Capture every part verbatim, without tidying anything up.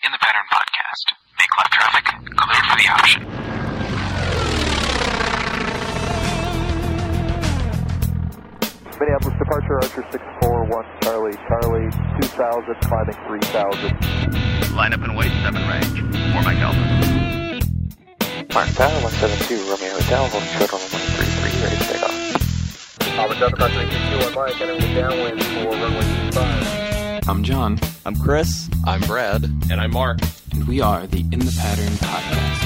In the Pattern Podcast. Make left traffic, clear for the option. Minneapolis departure, Archer six four one, Charlie, Charlie, two thousand, climbing three thousand. Line up and wait, seven range. Four Mike Alpha. Mark Tower, one seven two, Romeo Hotel, hold short on one three three, ready to take off. Albert Delta, Crossing two one Mike, entering the downwind for runway two five. I'm John. I'm Chris. I'm Brad. And I'm Mark. And we are the In the Pattern Podcast.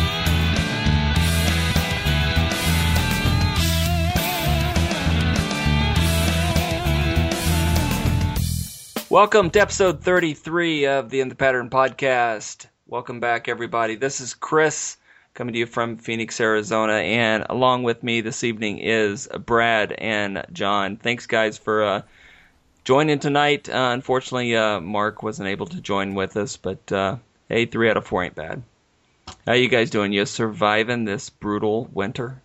Welcome to episode thirty-three of the In the Pattern Podcast. Welcome back, everybody. This is Chris coming to you from Phoenix, Arizona. And along with me this evening is Brad and John. Thanks, guys, for uh, joining tonight. Uh, unfortunately, uh, Mark wasn't able to join with us, but uh, hey, three out of four ain't bad. How you guys doing? You surviving this brutal winter?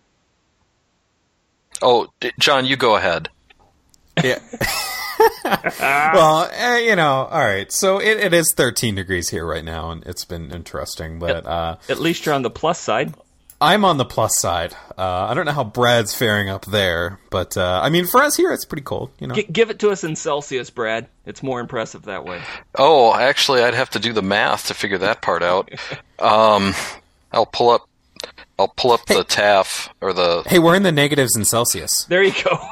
Oh, John, you go ahead. Yeah. Well, eh, you know, all right. So it, it is thirteen degrees here right now, and it's been interesting. But uh, at least you're on the plus side. I'm on the plus side. Uh, I don't know how Brad's faring up there, but uh, I mean, for us here, it's pretty cold. You know, G- give it to us in Celsius, Brad. It's more impressive that way. Oh, actually, I'd have to do the math to figure that part out. um, I'll pull up. I'll pull up hey, the T A F or the. Hey, we're in the negatives in Celsius. There you go.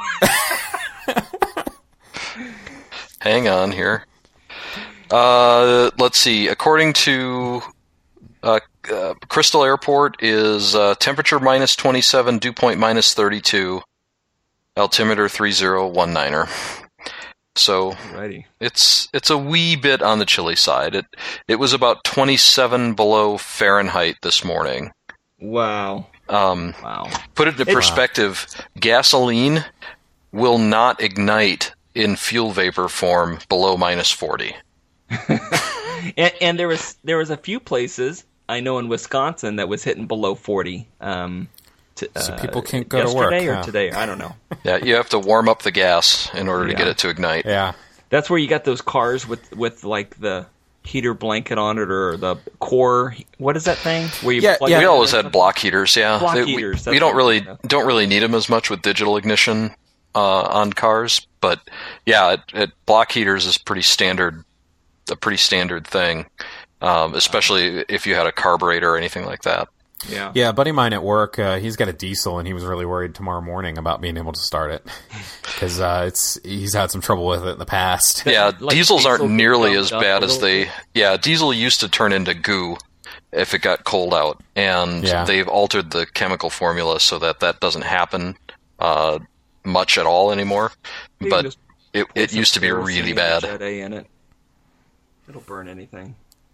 Hang on here. Uh, let's see. According to uh, uh, Crystal Airport, is uh, temperature minus twenty-seven, dew point minus thirty-two, altimeter three zero one niner. So Alrighty. it's it's a wee bit on the chilly side. It it was about twenty-seven below Fahrenheit this morning. Wow. Um, wow. Put it into perspective. Wow. Gasoline will not ignite in fuel vapor form below minus forty. and, and there was there was a few places I know in Wisconsin that was hitting below forty. Um, to, uh, so people can't go to work. Yesterday or yeah. today, I don't know. Yeah, you have to warm up the gas in order yeah. to get it to ignite. Yeah, that's where you got those cars with with like the heater blanket on it or the core. What is that thing? Where you yeah, plug yeah. We always had block heaters. Yeah, block they, heaters. We, we don't really don't really need them as much with digital ignition uh, on cars. But yeah, it, it, block heaters is pretty standard, a pretty standard thing, um, especially if you had a carburetor or anything like that. Yeah, yeah. A buddy of mine at work, uh, he's got a diesel, and he was really worried tomorrow morning about being able to start it because uh, it's he's had some trouble with it in the past. Yeah, like diesels diesel aren't nearly as up bad as they. bit. Yeah, diesel used to turn into goo if it got cold out, and yeah. they've altered the chemical formula so that that doesn't happen uh, much at all anymore. But it it used to be really bad. In it. It'll burn anything.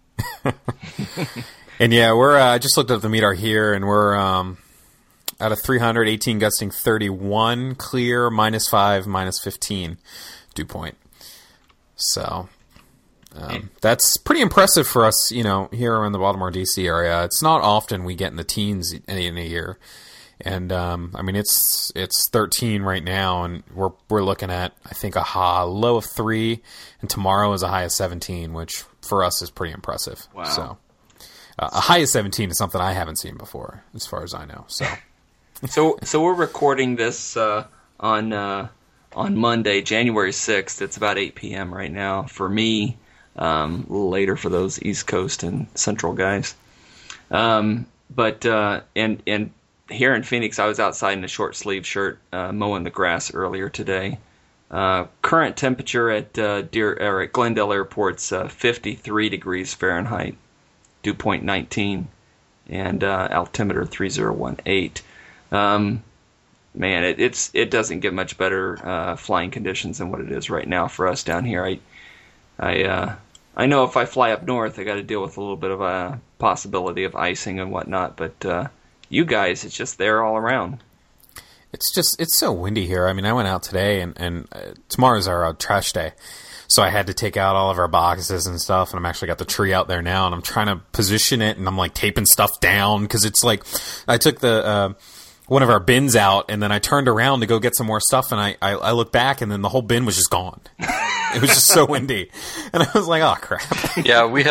And yeah, we're I uh, just looked up the METAR here, and we're um, out of three hundred, eighteen gusting thirty-one, clear, minus five, minus fifteen dew point. So um, that's pretty impressive for us, you know, here in the Baltimore, D C area. It's not often we get in the teens in, in a year. And um, I mean, it's it's thirteen right now, and we're we're looking at I think a high, low of three, and tomorrow is a high of seventeen, which for us is pretty impressive. Wow! So uh, a high of seventeen is something I haven't seen before, as far as I know. So, so so we're recording this uh, on uh, on Monday, January sixth. It's about eight p.m. right now for me. Um, a little later for those East Coast and Central guys. Um, but uh, and and. Here in Phoenix, I was outside in a short sleeve shirt uh, mowing the grass earlier today. Uh, current temperature at uh, Deer or at Glendale Airport's uh, fifty-three degrees Fahrenheit, dew point nineteen, and uh, altimeter three zero one eight. Um, man, it, it's it doesn't get much better uh, flying conditions than what it is right now for us down here. I I uh, I know if I fly up north, I got to deal with a little bit of a possibility of icing and whatnot, but. Uh, You guys, it's just there all around. It's just, it's so windy here. I mean, I went out today, and, and uh, tomorrow's our uh, trash day. So I had to take out all of our boxes and stuff, and I'm actually got the tree out there now, and I'm trying to position it, and I'm like taping stuff down, because it's like, I took the, uh, one of our bins out, and then I turned around to go get some more stuff, and I, I, I looked back, and then the whole bin was just gone. It was just so windy. And I was like, oh, crap. Yeah, we had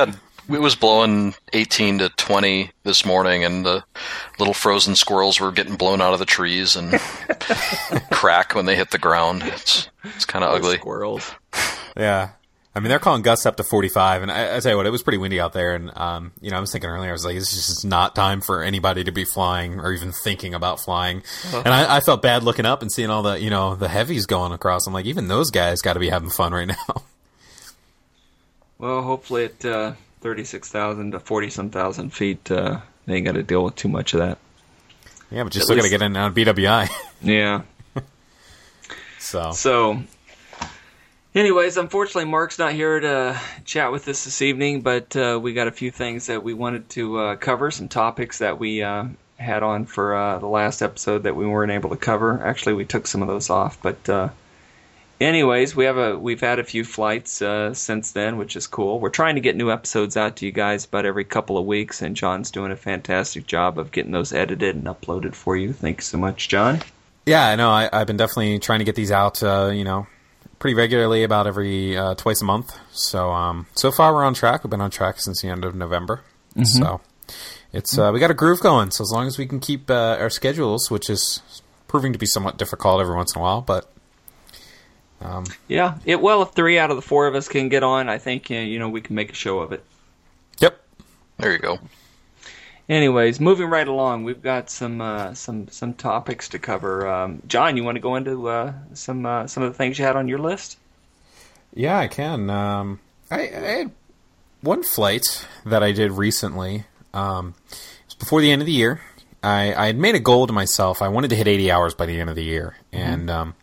it was blowing eighteen to twenty this morning, and the little frozen squirrels were getting blown out of the trees and crack when they hit the ground. It's it's kind of ugly. Squirrels. Yeah. I mean, they're calling gusts up to forty-five, and I, I tell you what, it was pretty windy out there, and, um, you know, I was thinking earlier, I was like, this is just not time for anybody to be flying or even thinking about flying. Uh-huh. And I, I felt bad looking up and seeing all the, you know, the heavies going across. I'm like, even those guys got to be having fun right now. Well, hopefully at uh, thirty-six thousand to forty-some thousand feet, uh, they ain't got to deal with too much of that. Yeah, but you still got to get in and out of B W I. Yeah. so... So... Anyways, unfortunately, Mark's not here to chat with us this evening, but uh, we got a few things that we wanted to uh, cover, some topics that we uh, had on for uh, the last episode that we weren't able to cover. Actually, we took some of those off, but uh, anyways, we have a we've had a few flights uh, since then, which is cool. We're trying to get new episodes out to you guys about every couple of weeks, and John's doing a fantastic job of getting those edited and uploaded for you. Thanks so much, John. Yeah, I know. I, I've been definitely trying to get these out, uh, you know, pretty regularly, about every uh, twice a month. So um, so far we're on track. We've been on track since the end of November. Mm-hmm. So it's uh, we got a groove going. So as long as we can keep uh, our schedules, which is proving to be somewhat difficult every once in a while, but um, yeah, it well if three out of the four of us can get on, I think uh, you know we can make a show of it. Yep, there you go. Anyways, moving right along, we've got some uh, some some topics to cover. Um, John, you want to go into uh, some uh, some of the things you had on your list? Yeah, I can. Um, I, I had one flight that I did recently. Um, it was before the end of the year. I, I had made a goal to myself. I wanted to hit eighty hours by the end of the year, mm-hmm. and um,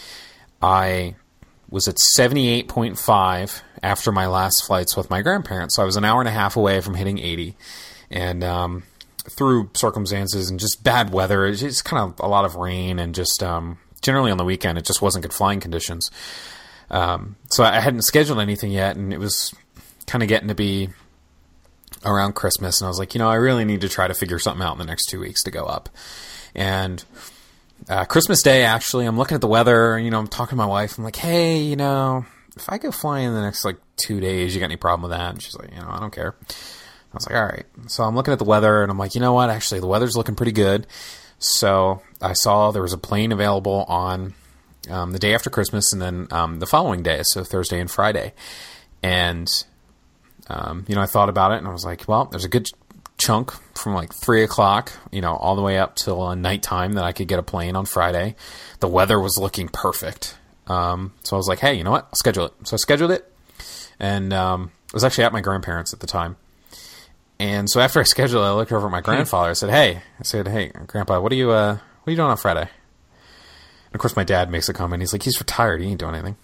I was at seventy-eight point five after my last flights with my grandparents. So I was an hour and a half away from hitting eighty. And um, through circumstances and just bad weather, it's just kind of a lot of rain and just um, generally on the weekend, it just wasn't good flying conditions. Um, so I hadn't scheduled anything yet, and it was kind of getting to be around Christmas. And I was like, you know, I really need to try to figure something out in the next two weeks to go up. And uh, Christmas Day, actually, I'm looking at the weather, you know, I'm talking to my wife. I'm like, hey, you know, if I go flying in the next, like, two days, you got any problem with that? And she's like, you know, I don't care. I was like, all right. So I'm looking at the weather, and I'm like, you know what? Actually, the weather's looking pretty good. So I saw there was a plane available on um, the day after Christmas and then um, the following day, so Thursday and Friday. And, um, you know, I thought about it, and I was like, well, there's a good chunk from like three o'clock, you know, all the way up till uh, nighttime that I could get a plane on Friday. The weather was looking perfect. Um, so I was like, hey, you know what? I'll schedule it. So I scheduled it, and um, I was actually at my grandparents' at the time. And so after I scheduled it, I looked over at my grandfather. I said, hey, I said, hey, Grandpa, what are you, uh, what are you doing on Friday? And of course, my dad makes a comment. He's like, he's retired. He ain't doing anything.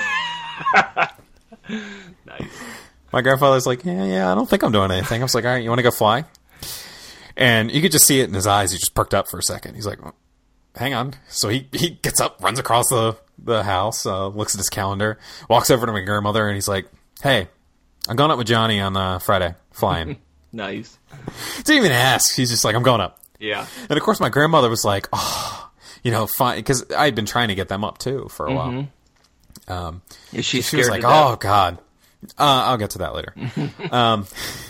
Nice. My grandfather's like, yeah, yeah, I don't think I'm doing anything. I was like, all right, you want to go fly? And you could just see it in his eyes. He just perked up for a second. He's like, hang on. So he, he gets up, runs across the, the house, uh, looks at his calendar, walks over to my grandmother, and he's like, hey, I'm going up with Johnny on uh, Friday, flying. Nice. Didn't even ask. He's just like, I'm going up. Yeah. And of course, my grandmother was like, oh, you know, fine, because I had been trying to get them up too for a mm-hmm. while. Um, Is she, she was like, oh God, uh, I'll get to that later. um,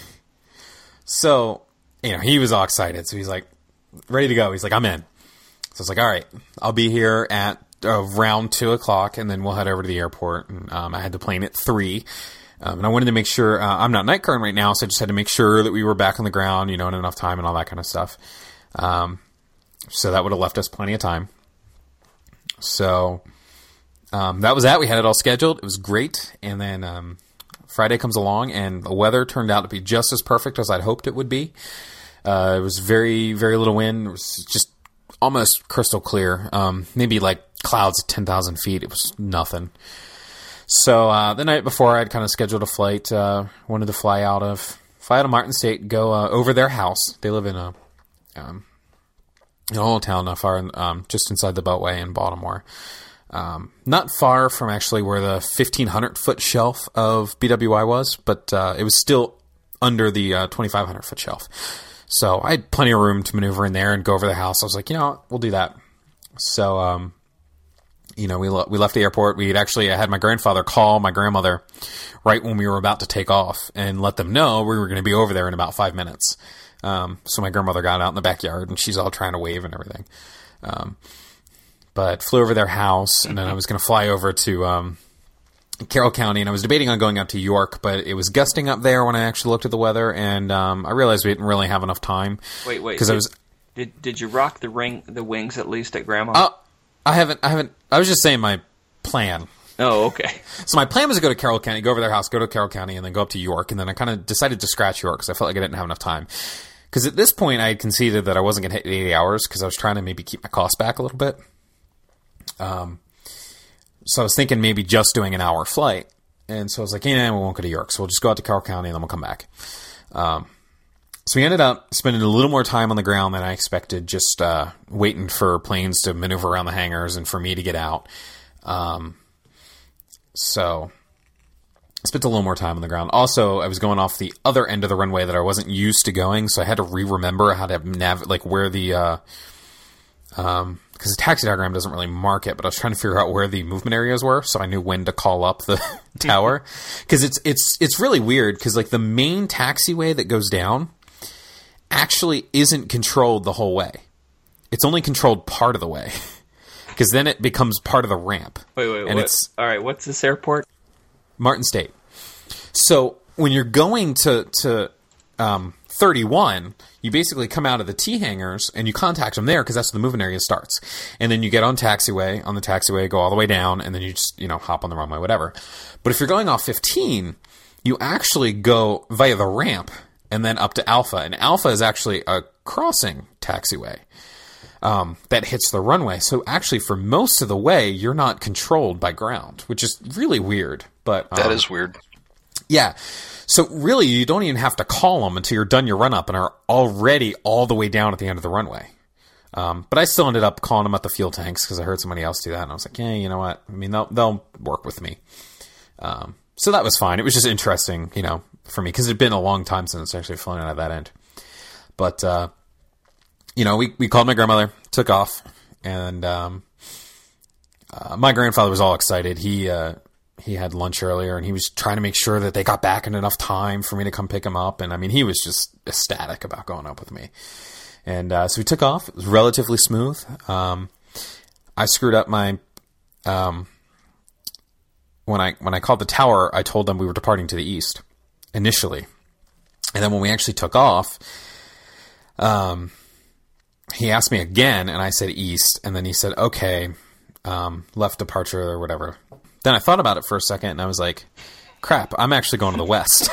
so you know, he was all excited. So he's like, ready to go. He's like, I'm in. So I was like, all right, I'll be here at around two o'clock, and then we'll head over to the airport. And um, I had the plane at three. Um, and I wanted to make sure, uh, I'm not night current right now, so I just had to make sure that we were back on the ground, you know, in enough time and all that kind of stuff. Um, so that would have left us plenty of time. So, um, that was that. We had it all scheduled. It was great. And then, um, Friday comes along, and the weather turned out to be just as perfect as I'd hoped it would be. Uh, it was very, very little wind. It was just almost crystal clear. Um, maybe like clouds at ten thousand feet. It was nothing. So uh, the night before, I'd kind of scheduled a flight. Uh, wanted to fly out of fly out of Martin State, go uh, over their house. They live in a um, in a little town not far, in, um, just inside the Beltway in Baltimore. Um, not far from actually where the fifteen hundred foot shelf of B W I was, but uh, it was still under the uh, twenty-five hundred foot shelf. So I had plenty of room to maneuver in there and go over the house. I was like, you know what, we'll do that. So um, you know, we, le- we left the airport. We'd actually, I had my grandfather call my grandmother right when we were about to take off and let them know we were going to be over there in about five minutes. Um, so my grandmother got out in the backyard and she's all trying to wave and everything. Um, but flew over their house, and then I was going to fly over to, um, Carroll County, and I was debating on going out to York, but it was gusting up there when I actually looked at the weather, and, um, I realized we didn't really have enough time. Wait, wait. Because I was, Did did you rock the ring, the wings at least at Grandma? uh, I haven't, I haven't, I was just saying my plan. Oh, okay. So my plan was to go to Carroll County, go over their house, go to Carroll County, and then go up to York. And then I kind of decided to scratch York because I felt like I didn't have enough time. Because at this point, I had conceded that I wasn't going to hit eighty hours because I was trying to maybe keep my costs back a little bit. Um, so I was thinking maybe just doing an hour flight. And so I was like, yeah, we won't go to York. So we'll just go out to Carroll County and then we'll come back. Um, so we ended up spending a little more time on the ground than I expected, just uh, waiting for planes to maneuver around the hangars and for me to get out. Um, so I spent a little more time on the ground. Also, I was going off the other end of the runway that I wasn't used to going, so I had to re-remember how to nav, like where the, uh, um, because the taxi diagram doesn't really mark it, but I was trying to figure out where the movement areas were, so I knew when to call up the tower. Because it's it's it's really weird, because like the main taxiway that goes down actually isn't controlled the whole way. It's only controlled part of the way. Because then it becomes part of the ramp. Wait, wait, and what? It's all right, what's this airport? Martin State. So when you're going to, to um, thirty-one, you basically come out of the T hangars and you contact them there because that's where the movement area starts. And then you get on taxiway, on the taxiway, go all the way down, and then you just, you know, hop on the runway, whatever. But if you're going off fifteen, you actually go via the ramp and then up to Alpha. And Alpha is actually a crossing taxiway. Um, that hits the runway. So actually, for most of the way, you're not controlled by ground, which is really weird. But um, that is weird. Yeah. So really, you don't even have to call them until you're done your run up and are already all the way down at the end of the runway. Um, but I still ended up calling them at the fuel tanks because I heard somebody else do that, and I was like, yeah, you know what? I mean, they'll they'll work with me. Um, so that was fine. It was just interesting, you know, for me because it had been a long time since I actually flown out of that end. But uh, you know, we, we called my grandmother, took off, and um, uh, my grandfather was all excited. He uh, he had lunch earlier, and he was trying to make sure that they got back in enough time for me to come pick him up. And I mean, he was just ecstatic about going up with me. And uh, so we took off. It was relatively smooth. Um, I screwed up my um, when I when I called the tower. I told them we were departing to the east initially, and then when we actually took off, um. he asked me again, and I said east, and then he said, okay, um, left departure or whatever. Then I thought about it for a second, and I was like, crap, I'm actually going to the west.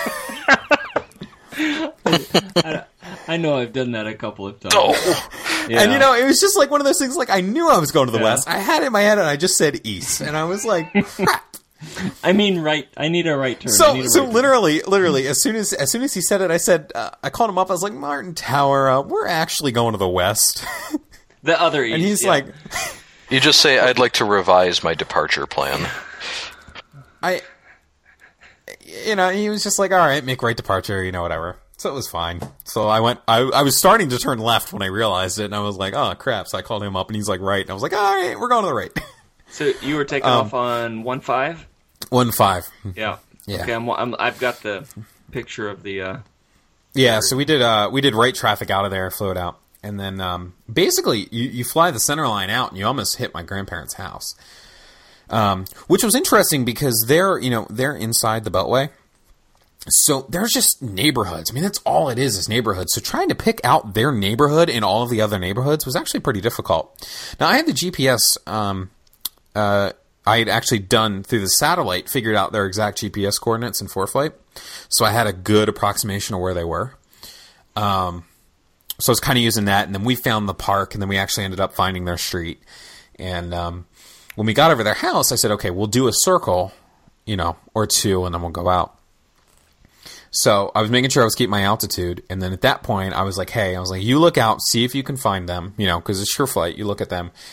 I, I know I've done that a couple of times. Oh. Yeah. And, you know, it was just like one of those things, like, I knew I was going to the Yeah. west. I had it in my head, and I just said east. And I was like, crap. I mean, right. I need a right turn. I So, need a so right literally, literally, as soon as as soon as he said it, I said, uh, I called him up. I was like, Martin Tower, uh, we're actually going to the west. turn. The other east. And he's yeah. like, You just say, I'd like to revise my departure plan. I, you know, he was just like, all right, make right departure, you know, whatever. So it was fine. So I went, I, I was starting to turn left when I realized it, and I was like, oh, crap. So I called him up, and he's like, right. And I was like, all right, we're going to the right. So you were taking Um, off on one five? One five. Yeah. Yeah. Okay, I'm, I'm, I've got the picture of the... Uh, Yeah, so we did uh we did right traffic out of there, flew it out. And then um basically you, you fly the center line out and you almost hit my grandparents' house. Um which was interesting because they're, you know, they're inside the Beltway. So there's just neighborhoods. I mean, that's all it is, is neighborhoods. So trying to pick out their neighborhood in all of the other neighborhoods was actually pretty difficult. Now, I had the G P S um uh I had actually done through the satellite, figured out their exact G P S coordinates in ForeFlight. So I had a good approximation of where they were. Um, so I was kind of using that. And then we found the park, and then we actually ended up finding their street. And um, when we got over their house, I said, okay, we'll do a circle, you know, or two, and then we'll go out. So I was making sure I was keeping my altitude. And then at that point, I was like, hey, I was like, you look out, see if you can find them, you know, because it's SureFlight. You look at them.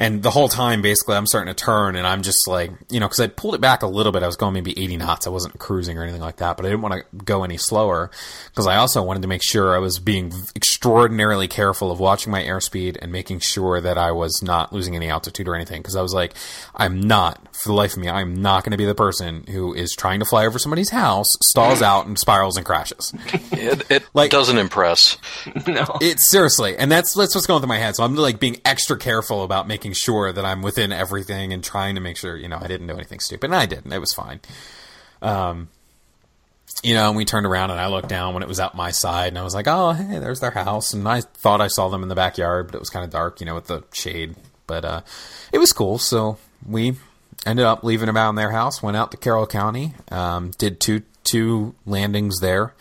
And the whole time, basically, I'm starting to turn, and I'm just like, you know, because I pulled it back a little bit. I was going maybe eighty knots. I wasn't cruising or anything like that, but I didn't want to go any slower because I also wanted to make sure I was being extraordinarily careful of watching my airspeed and making sure that I was not losing any altitude or anything. Because I was like, I'm not, for the life of me, I'm not going to be the person who is trying to fly over somebody's house, stalls out, and spirals and crashes. It, it Like- doesn't impress. No. It's seriously, and that's that's what's going through my head. So I'm like being extra careful about making sure that I'm within everything and trying to make sure, you know, I didn't do anything stupid. And I didn't. It was fine. Um, you know, and we turned around and I looked down when it was out my side, and I was like, oh, hey, there's their house. And I thought I saw them in the backyard, but it was kind of dark, you know, with the shade. But uh, it was cool. So we ended up leaving around their house, went out to Carroll County, um, did two two landings there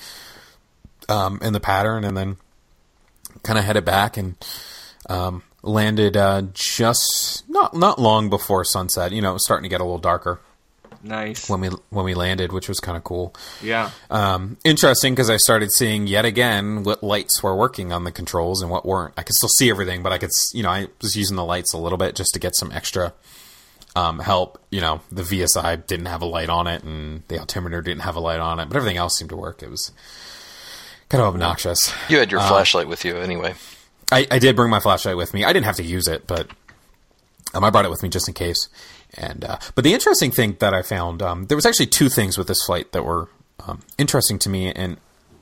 um, in the pattern, and then kind of headed back and um, landed uh, just not not long before sunset. You know, it was starting to get a little darker Nice. when we when we landed, which was kind of cool. Yeah. Um, interesting because I started seeing yet again what lights were working on the controls and what weren't. I could still see everything, but I could, s- you know, I was using the lights a little bit just to get some extra um, help. You know, the V S I didn't have a light on it, and the altimeter didn't have a light on it, but everything else seemed to work. It was kind of obnoxious. You had your flashlight with you anyway. I, I did bring my flashlight with me. I didn't have to use it, but um, I brought it with me just in case. And uh, but the interesting thing that I found, um, there was actually two things with this flight that were um, interesting to me, and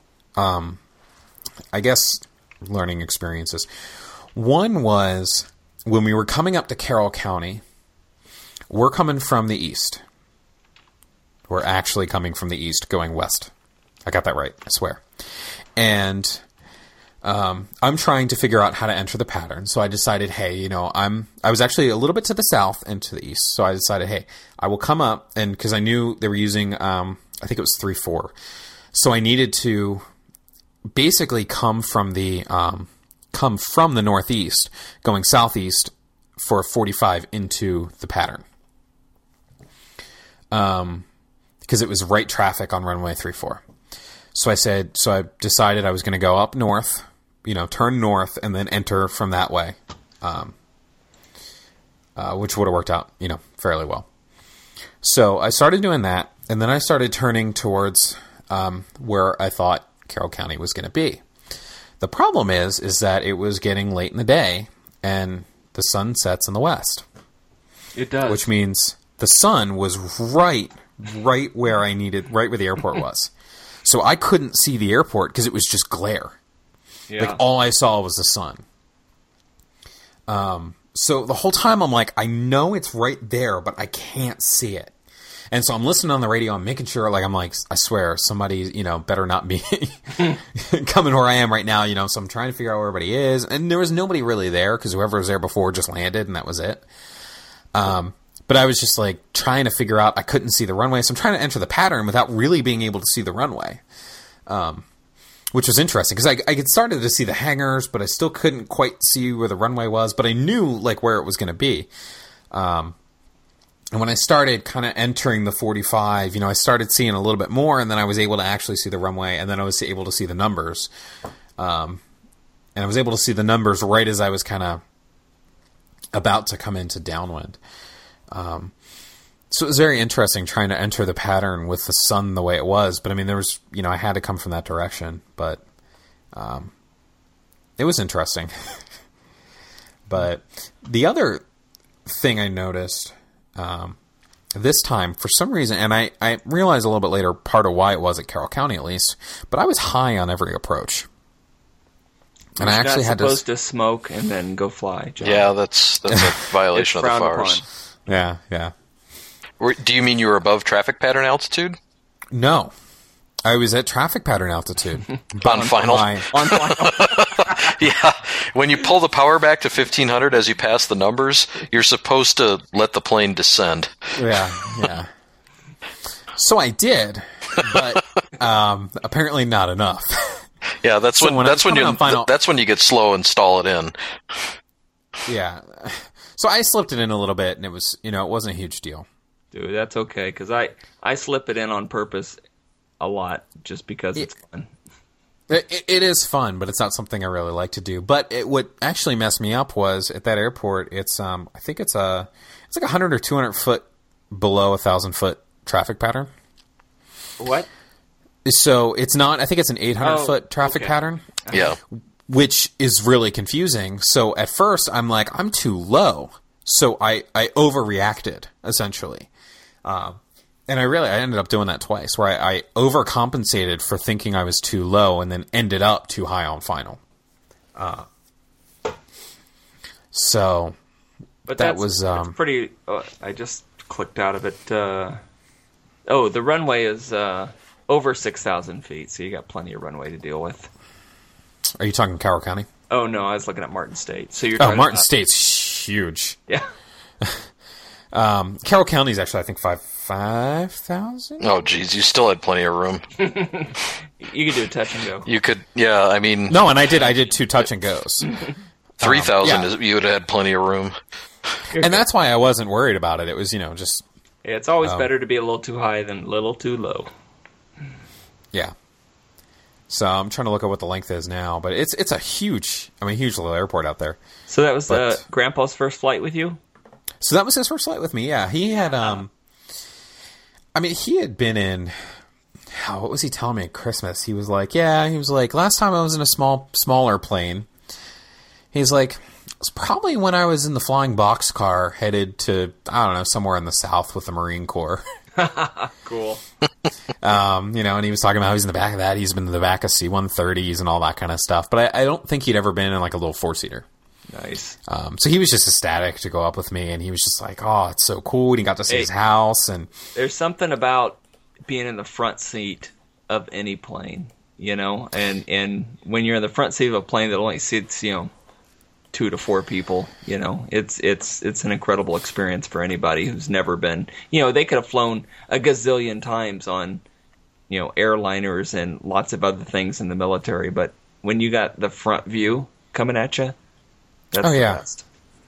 um, I guess learning experiences. One was when we were coming up to Carroll County. We're coming from the east. We're actually coming from the east, going west. I got that right, I swear. And um, I'm trying to figure out how to enter the pattern. So I decided, hey, you know, I'm I was actually a little bit to the south and to the east. So I decided, hey, I will come up, and because I knew they were using, um, I think it was three four. So I needed to basically come from the um, come from the northeast, going southeast for a forty-five into the pattern. Um, because it was right traffic on runway three four. So I said, so I decided I was going to go up north, you know, turn north and then enter from that way, um, uh, which would have worked out, you know, fairly well. So I started doing that, and then I started turning towards um, where I thought Carroll County was going to be. The problem is, is that it was getting late in the day, and the sun sets in the west. It does. Which means the sun was right, right where I needed, right where the airport was. So I couldn't see the airport because it was just glare. yeah. Like, all I saw was the sun. Um, so the whole time I'm like, I know it's right there, but I can't see it. And so I'm listening on the radio. I'm making sure, like, I'm like, I swear, somebody, you know, better not be coming where I am right now, you know. So I'm trying to figure out where everybody is. And there was nobody really there because whoever was there before just landed, and that was it. Um, but I was just, like, trying to figure out, I couldn't see the runway. So I'm trying to enter the pattern without really being able to see the runway. Um, which was interesting because I, I had started to see the hangars, but I still couldn't quite see where the runway was. But I knew, like, where it was going to be. Um, and when I started kind of entering the forty-five, you know, I started seeing a little bit more, and then I was able to actually see the runway, and then I was able to see the numbers. Um, and I was able to see the numbers right as I was kind of about to come into downwind. Um, so it was very interesting trying to enter the pattern with the sun the way it was. But I mean, there was, you know, I had to come from that direction, but, um, it was interesting. But the other thing I noticed, um, this time for some reason, and I, I realized a little bit later part of why it was at Carroll County at least, but I was high on every approach. And I You're actually not had to supposed to smoke and then go fly, John. Yeah, that's that's a violation of the frowned FARs. upon. Yeah, yeah. Were- Do you mean you were above traffic pattern altitude? No. I was at traffic pattern altitude. On final? My- On final. Yeah. When you pull the power back to fifteen hundred as you pass the numbers, you're supposed to let the plane descend. Yeah, yeah. So I did, but um, apparently not enough. Yeah, that's So when, when I that's was when you coming on final- that's when you get slow and stall it in. Yeah. So I slipped it in a little bit, and it was, you know, it wasn't a huge deal. Dude, that's okay, because I, I slip it in on purpose a lot just because it's fun. It, it is fun, but it's not something I really like to do. But it, what actually messed me up was at that airport. It's um, I think it's a it's like a hundred or two hundred foot below a thousand foot traffic pattern. What? So it's not. I think it's an eight hundred Oh, foot traffic okay. pattern. Yeah. Which is really confusing. So at first, I'm like, I'm too low. So I, I overreacted, essentially. Um, and I really, I ended up doing that twice, where I, I overcompensated for thinking I was too low and then ended up too high on final. Uh, so But that that's, was... that's Um, pretty... Uh, I just clicked out of it. Uh, oh, the runway is uh, over six thousand feet, so you got plenty of runway to deal with. are you talking Carroll County? Oh, no, I was looking at Martin State. So you're Oh, talking Martin about, State's huge. Yeah. Um, Carroll County is actually, I think, five five thousand. Oh, geez, you still had plenty of room. You could do a touch and go. You could, yeah. I mean, No, and I did. I did two touch and goes, three thousand Um, yeah. is you would have had plenty of room. and that's why I wasn't worried about it. It was, you know, just Yeah, it's always Um, better to be a little too high than a little too low. yeah. So I'm trying to look at what the length is now, but it's it's a huge, I mean, huge little airport out there. So that was But- uh, Grandpa's first flight with you? So that was his first flight with me. Yeah, he had. Um, I mean, he had been in. Oh, what was he telling me at Christmas? He was like, "Yeah," he was like, "Last time I was in a small, smaller plane." He's like, "It was probably when I was in the flying boxcar headed to I don't know somewhere in the South with the Marine Corps." Cool. Um, you know, and he was talking about how he's in the back of that. He's been in the back of C one thirties and all that kind of stuff. But I, I don't think he'd ever been in like a little four seater. Nice. Um, so he was just ecstatic to go up with me, and he was just like, "Oh, it's so cool!" And he got to see Hey. his house, and There's something about being in the front seat of any plane, you know, and and when you're in the front seat of a plane that only seats, you know, two to four people, you know, it's it's it's an incredible experience for anybody who's never been, you know, they could have flown a gazillion times on, you know, airliners and lots of other things in the military, but when you got the front view coming at you, that's Oh, the yeah. best.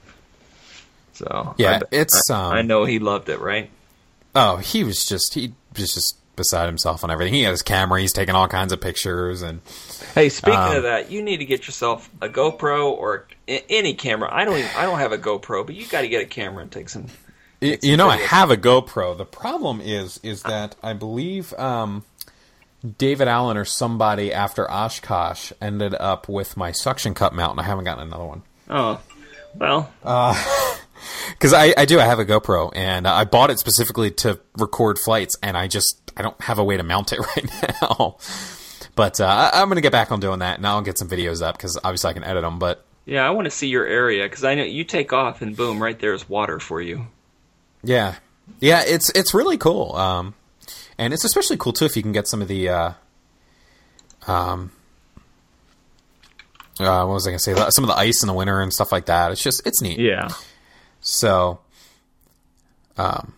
So Yeah, I bet- it's, I, um, I know he loved it, right? oh, he was just he was just beside himself on everything. He had his camera. He's taking all kinds of pictures, and Hey, speaking Um, of that, you need to get yourself a GoPro or a- any camera. I don't even, I don't have a GoPro, but you got to get a camera and take some. y- take some you know, I videos. have a GoPro. The problem is, is that I believe um, David Allen or somebody after Oshkosh ended up with my suction cup mount, and I haven't gotten another one. Oh, well, Because I, I do, I have a GoPro, and I bought it specifically to record flights, and I just, I don't have a way to mount it right now. But uh, I- I'm going to get back on doing that, and I'll get some videos up, because obviously I can edit them, but yeah, I want to see your area because I know you take off and boom, right there is water for you. yeah. Yeah, it's it's really cool. Um, and it's especially cool, too, if you can get some of the, uh, um, uh, what was I going to say, some of the ice in the winter and stuff like that. It's just, it's neat. Yeah. So, um,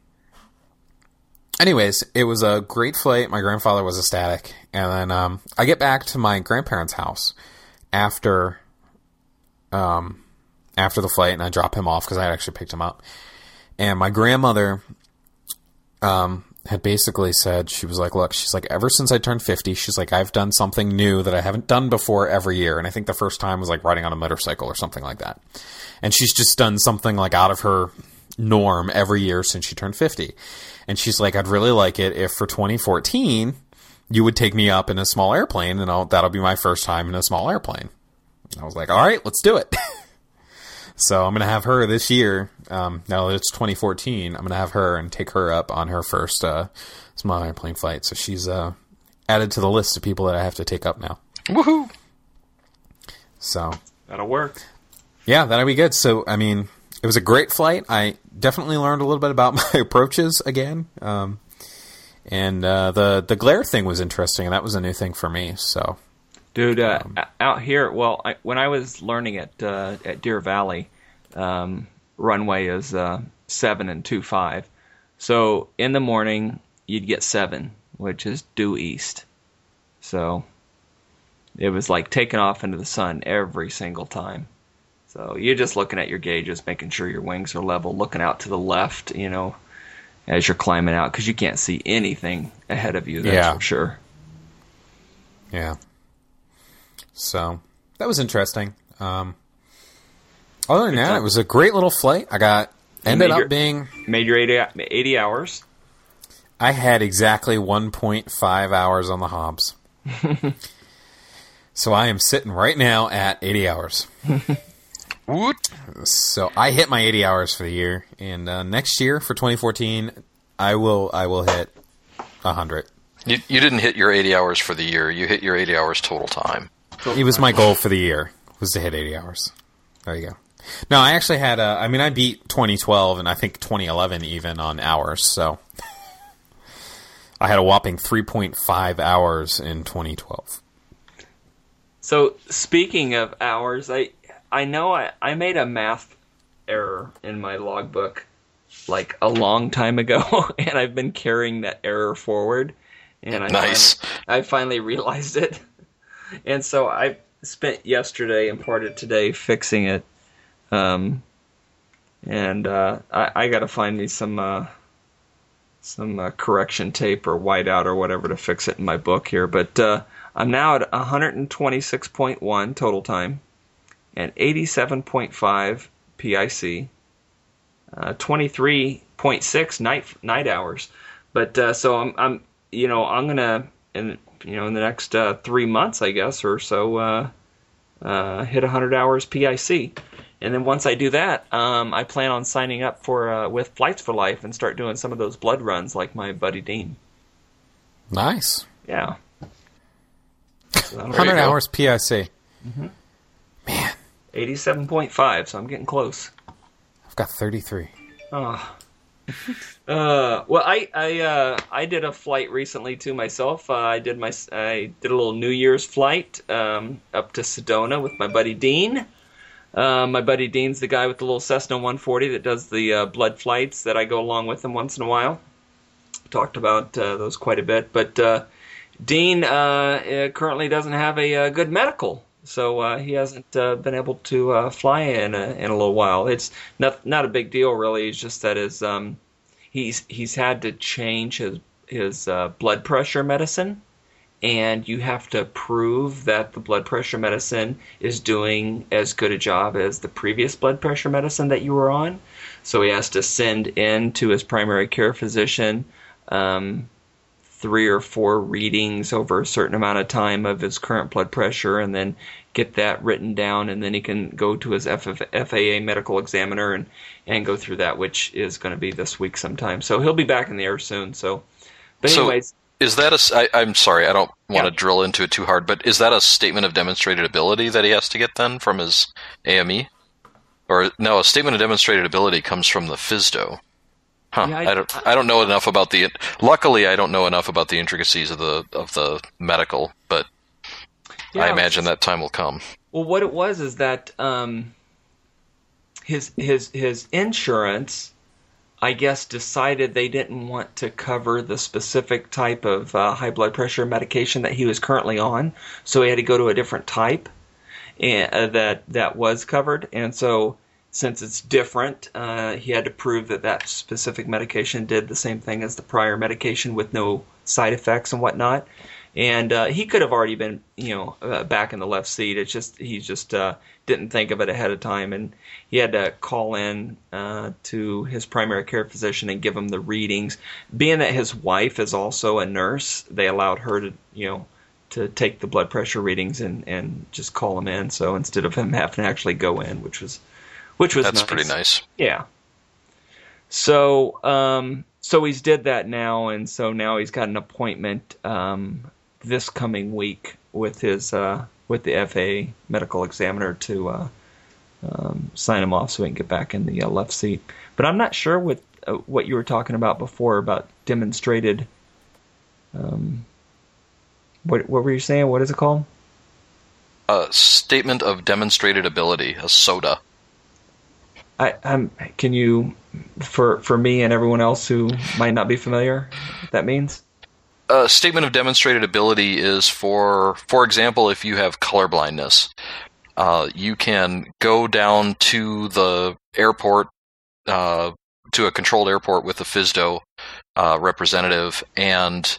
anyways, it was a great flight. My grandfather was ecstatic. And then, um, I get back to my grandparents' house after, um, after the flight, and I drop him off because I had actually picked him up. And my grandmother, um, had basically said, she was like, look, she's like, ever since I turned fifty, she's like, I've done something new that I haven't done before every year. And I think the first time was like riding on a motorcycle or something like that. And she's just done something like out of her norm every year since she turned fifty. And she's like, I'd really like it if for twenty fourteen, you would take me up in a small airplane, and I'll, that'll be my first time in a small airplane. And I was like, all right, let's do it. So I'm going to have her this year. Um, now that it's twenty fourteen, I'm going to have her and take her up on her first uh, small airplane flight. So she's uh, added to the list of people that I have to take up now. Woohoo! So That'll work. yeah, that'll be good. So, I mean, it was a great flight. I definitely learned a little bit about my approaches again. Um, and uh, the, the glare thing was interesting, and that was a new thing for me. So, Dude, uh, Um, out here, well, I, when I was learning at uh, at Deer Valley, um, runway is uh, seven and two five. So in the morning, you'd get seven, which is due east. So it was like taking off into the sun every single time. So you're just looking at your gauges, making sure your wings are level, looking out to the left, you know, as you're climbing out, because you can't see anything ahead of you, that's Yeah. for sure. yeah. So that was interesting. Um, other than that, it was a great little flight. I got ended up your, being made your eighty, eighty hours. I had exactly one point five hours on the Hobbs. So I am sitting right now at eighty hours. Woot. So I hit my eighty hours for the year, and uh, next year for twenty fourteen, I will I will hit one hundred. You, you didn't hit your eighty hours for the year. You hit your eighty hours total time. It was my goal for the year, was to hit eighty hours. There you go. No, I actually had a, I mean, I beat twenty twelve and I think twenty eleven even on hours, so I had a whopping three point five hours in twenty twelve. So, speaking of hours, I I know I, I made a math error in my logbook like a long time ago, and I've been carrying that error forward. And I nice. Finally, I finally realized it. And so I spent yesterday and part of today fixing it. Um, and uh, I, I got to find me some uh, some uh, correction tape or whiteout or whatever to fix it in my book here. But uh, I'm now at one hundred twenty-six point one total time and eighty-seven point five P I C, uh, twenty-three point six night night hours. But uh, so I'm I'm you know I'm gonna in you know in the next uh, three months I guess or so uh, uh, hit one hundred hours P I C. And then once I do that, um, I plan on signing up for uh, with Flights for Life and start doing some of those blood runs like my buddy Dean. Nice. Yeah. So one hundred hours P I C. Mm-hmm. Man. eighty-seven point five, so I'm getting close. I've got thirty-three. Oh. uh, well, I I uh, I did a flight recently too myself. Uh, I did my I did a little New Year's flight um, up to Sedona with my buddy Dean. Uh, my buddy Dean's the guy with the little Cessna one forty that does the uh, blood flights that I go along with him once in a while. Talked about uh, those quite a bit. But uh, Dean uh, currently doesn't have a, a good medical, so uh, he hasn't uh, been able to uh, fly in a, in a little while. It's not not a big deal, really. It's just that his, um, he's he's had to change his, his uh, blood pressure medicine. And you have to prove that the blood pressure medicine is doing as good a job as the previous blood pressure medicine that you were on. So he has to send in to his primary care physician um, three or four readings over a certain amount of time of his current blood pressure and then get that written down. And then he can go to his F A A medical examiner and, and go through that, which is going to be this week sometime. So he'll be back in the air soon. So, But anyways... So- Is that a? I, I'm sorry, I don't want Yeah. to drill into it too hard, but is that a statement of demonstrated ability that he has to get then from his A M E? Or no, a statement of demonstrated ability comes from the F S D O. Huh? Yeah, I- I, don't. I don't know enough about the. Luckily, I don't know enough about the intricacies of the of the medical, but Yeah, I imagine that time will come. Well, what it was is that um, his his his insurance, I guess, decided they didn't want to cover the specific type of uh, high blood pressure medication that he was currently on, so he had to go to a different type and, uh, that that was covered. And so, since it's different, uh, he had to prove that that specific medication did the same thing as the prior medication with no side effects and whatnot. And uh, he could have already been, you know, uh, back in the left seat. It's just he just uh, didn't think of it ahead of time, and he had to call in uh, to his primary care physician and give him the readings. Being that his wife is also a nurse, they allowed her to, you know, to take the blood pressure readings and, and just call him in. So instead of him having to actually go in, which was which was That's nice. pretty nice. Yeah. So um, so he's did that now, and so now he's got an appointment um, this coming week with his uh, with the F A A medical examiner to uh, um, sign him off so he can get back in the uh, left seat. But I'm not sure what uh, what you were talking about before about demonstrated. Um, what what were you saying? What is it called? A statement of demonstrated ability, a SODA. I, I'm. Can you, for for me and everyone else who might not be familiar, what that means? A statement of demonstrated ability is for, for example, if you have color blindness, uh, you can go down to the airport, uh, to a controlled airport with a F S D O uh, representative, and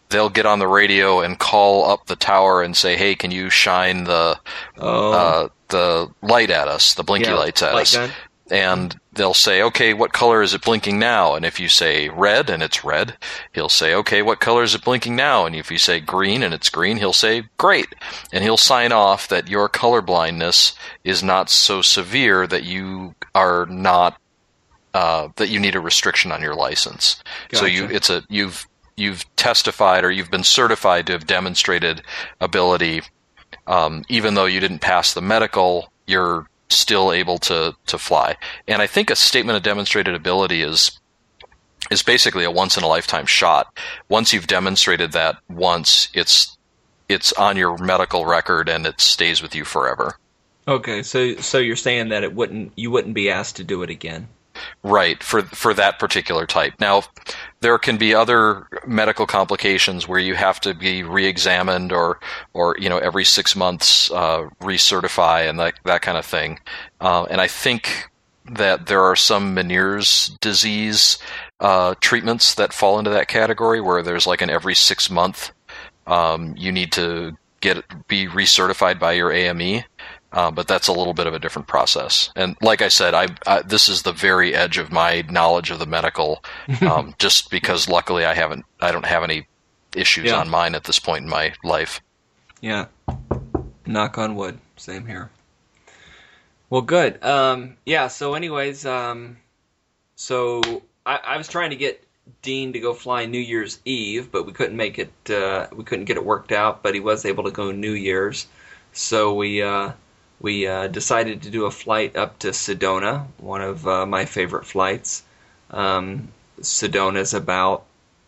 they'll get on the radio and call up the tower and say, "Hey, can you shine the Oh. uh, the light at us, the blinky Yeah, lights at light us?" gun. And they'll say, "Okay, what color is it blinking now?" And if you say red and it's red, he'll say, "Okay, what color is it blinking now?" And if you say green and it's green, he'll say, "Great." And he'll sign off that your color blindness is not so severe that you are not uh, that you need a restriction on your license. So you Gotcha. it's a you've you've testified or you've been certified to have demonstrated ability, um, even though you didn't pass the medical. You're still able to, to fly. And I think a statement of demonstrated ability is is basically a once in a lifetime shot. Once you've demonstrated that once, it's it's on your medical record and it stays with you forever. Okay, so so you're saying that it wouldn't you wouldn't be asked to do it again. Right, for for that particular type. Now, there can be other medical complications where you have to be re-examined or, or you know, every six months uh, recertify and that, that kind of thing. Uh, and I think that there are some Meniere's disease uh, treatments that fall into that category where there's like an every six month um, you need to get be recertified by your A M E. Uh, but that's a little bit of a different process. And like I said, I, I this is the very edge of my knowledge of the medical, um, just because luckily I haven't, I don't have any issues Yeah. on mine at this point in my life. Yeah. Knock on wood. Same here. Well, good. Um, yeah. So, anyways, um, so I, I was trying to get Dean to go fly New Year's Eve, but we couldn't make it. Uh, we couldn't get it worked out. But he was able to go New Year's. So we. Uh, We uh, decided to do a flight up to Sedona, one of uh, my favorite flights. Um, Sedona is about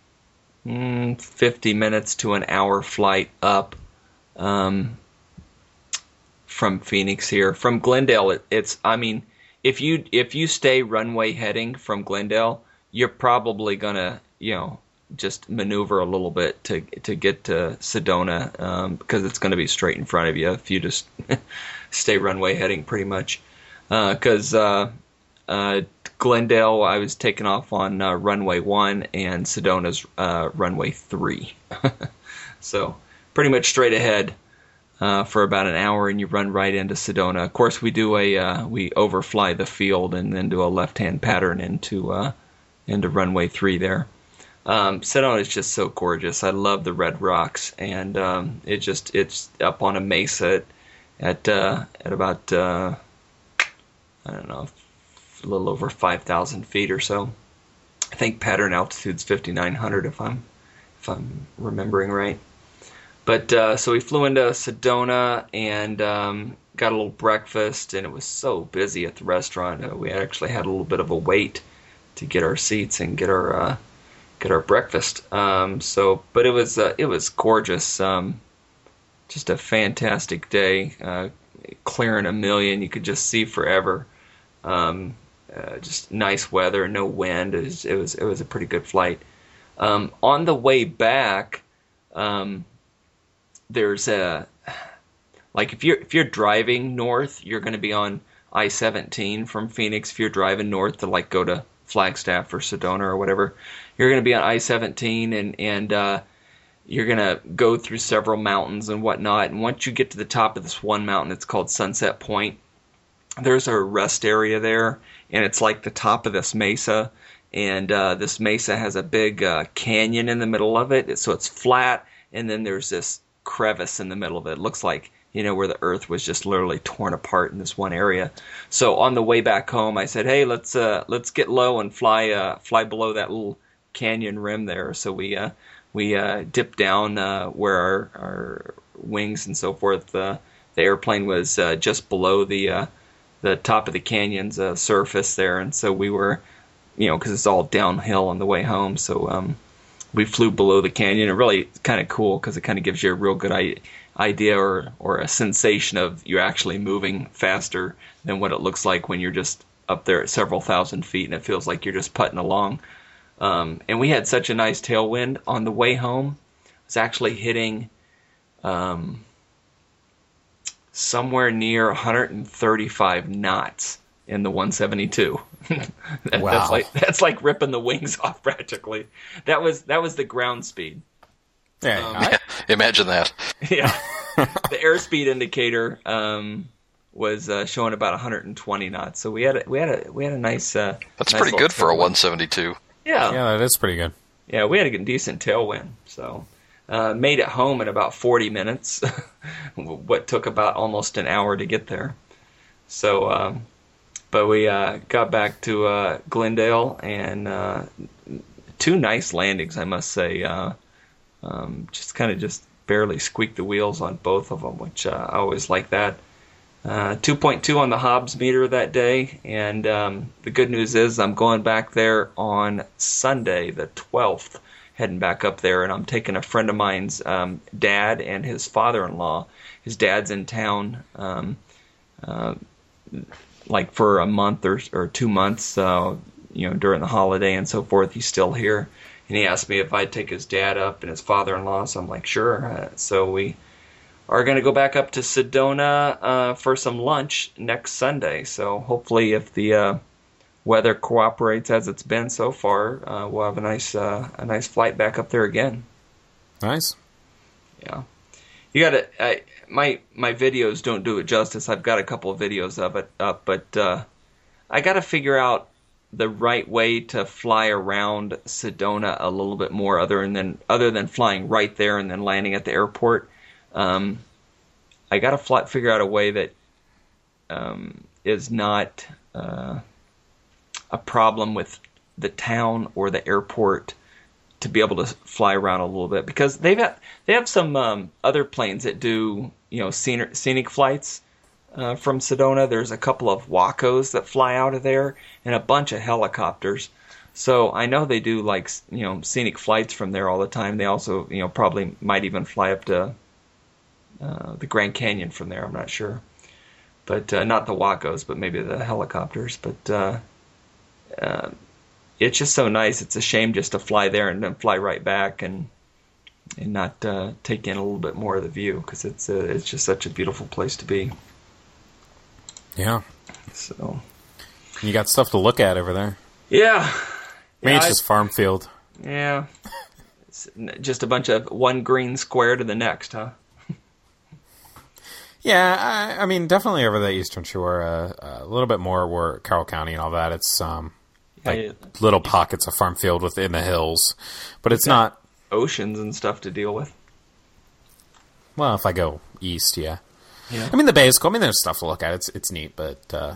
mm, fifty minutes to an hour flight up um, from Phoenix here. From Glendale, it, it's I mean, if you if you stay runway heading from Glendale, you're probably gonna you know just maneuver a little bit to to get to Sedona um, because it's going to be straight in front of you if you just stay runway heading pretty much. Because uh, uh, uh, Glendale, I was taking off on uh, runway one and Sedona's uh, runway three. So pretty much straight ahead uh, for about an hour and you run right into Sedona. Of course, we do a uh, we overfly the field and then do a left-hand pattern into uh, into runway three there. Um, Sedona is just so gorgeous. I love the red rocks, and um, it just it's up on a mesa at at, uh, at about uh, I don't know, a little over five thousand feet or so. I think pattern altitude's fifty-nine hundred if I'm if I'm remembering right. But uh, so we flew into Sedona and um, got a little breakfast, and it was so busy at the restaurant. Uh, we actually had a little bit of a wait to get our seats and get our uh, get our breakfast. Um, so, but it was uh, it was gorgeous. Um, just a fantastic day. Uh, clearing a million, you could just see forever. Um, uh, just nice weather, no wind. It was it was, it was a pretty good flight. Um, on the way back, um, there's a like if you're if you're driving north, you're going to be on I seventeen from Phoenix. If you're driving north to like go to Flagstaff or Sedona or whatever, you're going to be on I seventeen and and uh, you're going to go through several mountains and whatnot. And once you get to the top of this one mountain, it's called Sunset Point. There's a rest area there, and it's like the top of this mesa. And uh, this mesa has a big uh, canyon in the middle of it, so it's flat. And then there's this crevice in the middle of it. It looks like, you know, where the earth was just literally torn apart in this one area. So on the way back home, I said, "Hey, let's uh, let's get low and fly uh, fly below that little canyon rim there." So we uh, we uh, dipped down uh, where our, our wings and so forth. Uh, the airplane was uh, just below the uh, the top of the canyon's uh, surface there, and so we were, you know, because it's all downhill on the way home. So um, we flew below the canyon. It really kind of cool because it kind of gives you a real good idea. idea or, or a sensation of you're actually moving faster than what it looks like when you're just up there at several thousand feet and it feels like you're just putting along. Um, and we had such a nice tailwind on the way home. It was actually hitting um, somewhere near one hundred thirty-five knots in the one seventy-two. that, Wow. That's like that's like ripping the wings off practically. That was that was the ground speed. Yeah, Um, I- Yeah, imagine that. Yeah. The airspeed indicator um, was uh, showing about one hundred twenty knots. So we had a, we had a we had a nice. Uh, That's nice pretty little good for a tailwind. one seventy-two. Yeah. yeah, that is pretty good. Yeah, we had a good- decent tailwind. So uh, made it home in about forty minutes. What took about almost an hour to get there. So, um, but we uh, got back to uh, Glendale and uh, two nice landings, I must say. Uh, um, just kind of just barely squeaked the wheels on both of them, which uh, I always like that. Uh, two point two on the Hobbs meter that day, and um, the good news is I'm going back there on Sunday, the twelfth, heading back up there, and I'm taking a friend of mine's um, dad and his father-in-law. His dad's in town, um, uh, like for a month or or two months, uh, you know, during the holiday and so forth. He's still here, and he asked me if I'd take his dad up and his father-in-law. So I'm like, sure. Uh, so we are going to go back up to Sedona uh, for some lunch next Sunday. So hopefully, if the uh, weather cooperates as it's been so far, uh, we'll have a nice uh, a nice flight back up there again. Nice. Yeah, you got to. My my videos don't do it justice. I've got a couple of videos of it up, but uh, I got to figure out the right way to fly around Sedona a little bit more, other than other than flying right there and then landing at the airport. Um, I got to fly, figure out a way that um, is not uh, a problem with the town or the airport to be able to fly around a little bit, because they've got, they have some um, other planes that do, you know, scenic, scenic flights uh, from Sedona. There's a couple of Wacos that fly out of there and a bunch of helicopters. So I know they do, like, you know, scenic flights from there all the time. They also, you know, probably might even fly up to uh, the Grand Canyon from there. I'm not sure, but uh, not the Wacos, but maybe the helicopters. But uh, uh, it's just so nice. It's a shame just to fly there and then fly right back and and not uh, take in a little bit more of the view, because it's uh, it's just such a beautiful place to be. Yeah. So You got stuff to look at over there. yeah, Maybe yeah, it's I- just farm field. yeah. It's just a bunch of one green square to the next, huh? Yeah, I, I mean, definitely over the Eastern Shore, uh, a little bit more where Carroll County and all that. It's um, like Yeah, little pockets of farm field within the hills, but it's not. oceans and stuff to deal with. Well, if I go east, yeah. Yeah. I mean, the bay is cool. I mean, there's stuff to look at. It's it's neat, but uh,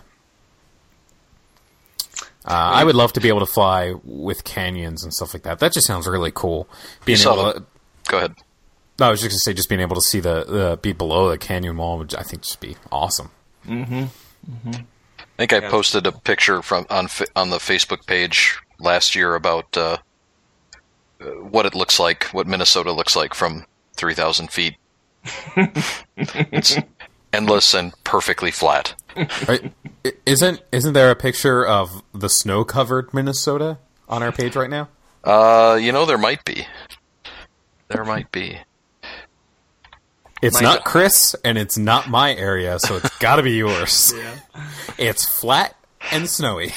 uh, I would love to be able to fly with canyons and stuff like that. That just sounds really cool. Being You saw able the- to, Go ahead. no, I was just gonna say, just being able to see the, the be below the canyon wall would, I think, just be awesome. I think I Yeah. posted a picture from on Fa- on the Facebook page last year about uh, uh, what it looks like, what Minnesota looks like from three thousand feet. It's endless and perfectly flat. Right? I- Isn't isn't there a picture of the snow-covered Minnesota on our page right now? Uh, you know, there might be. There might be. It's My- not Chris, and it's not my area, so it's got to be yours. It's flat and snowy,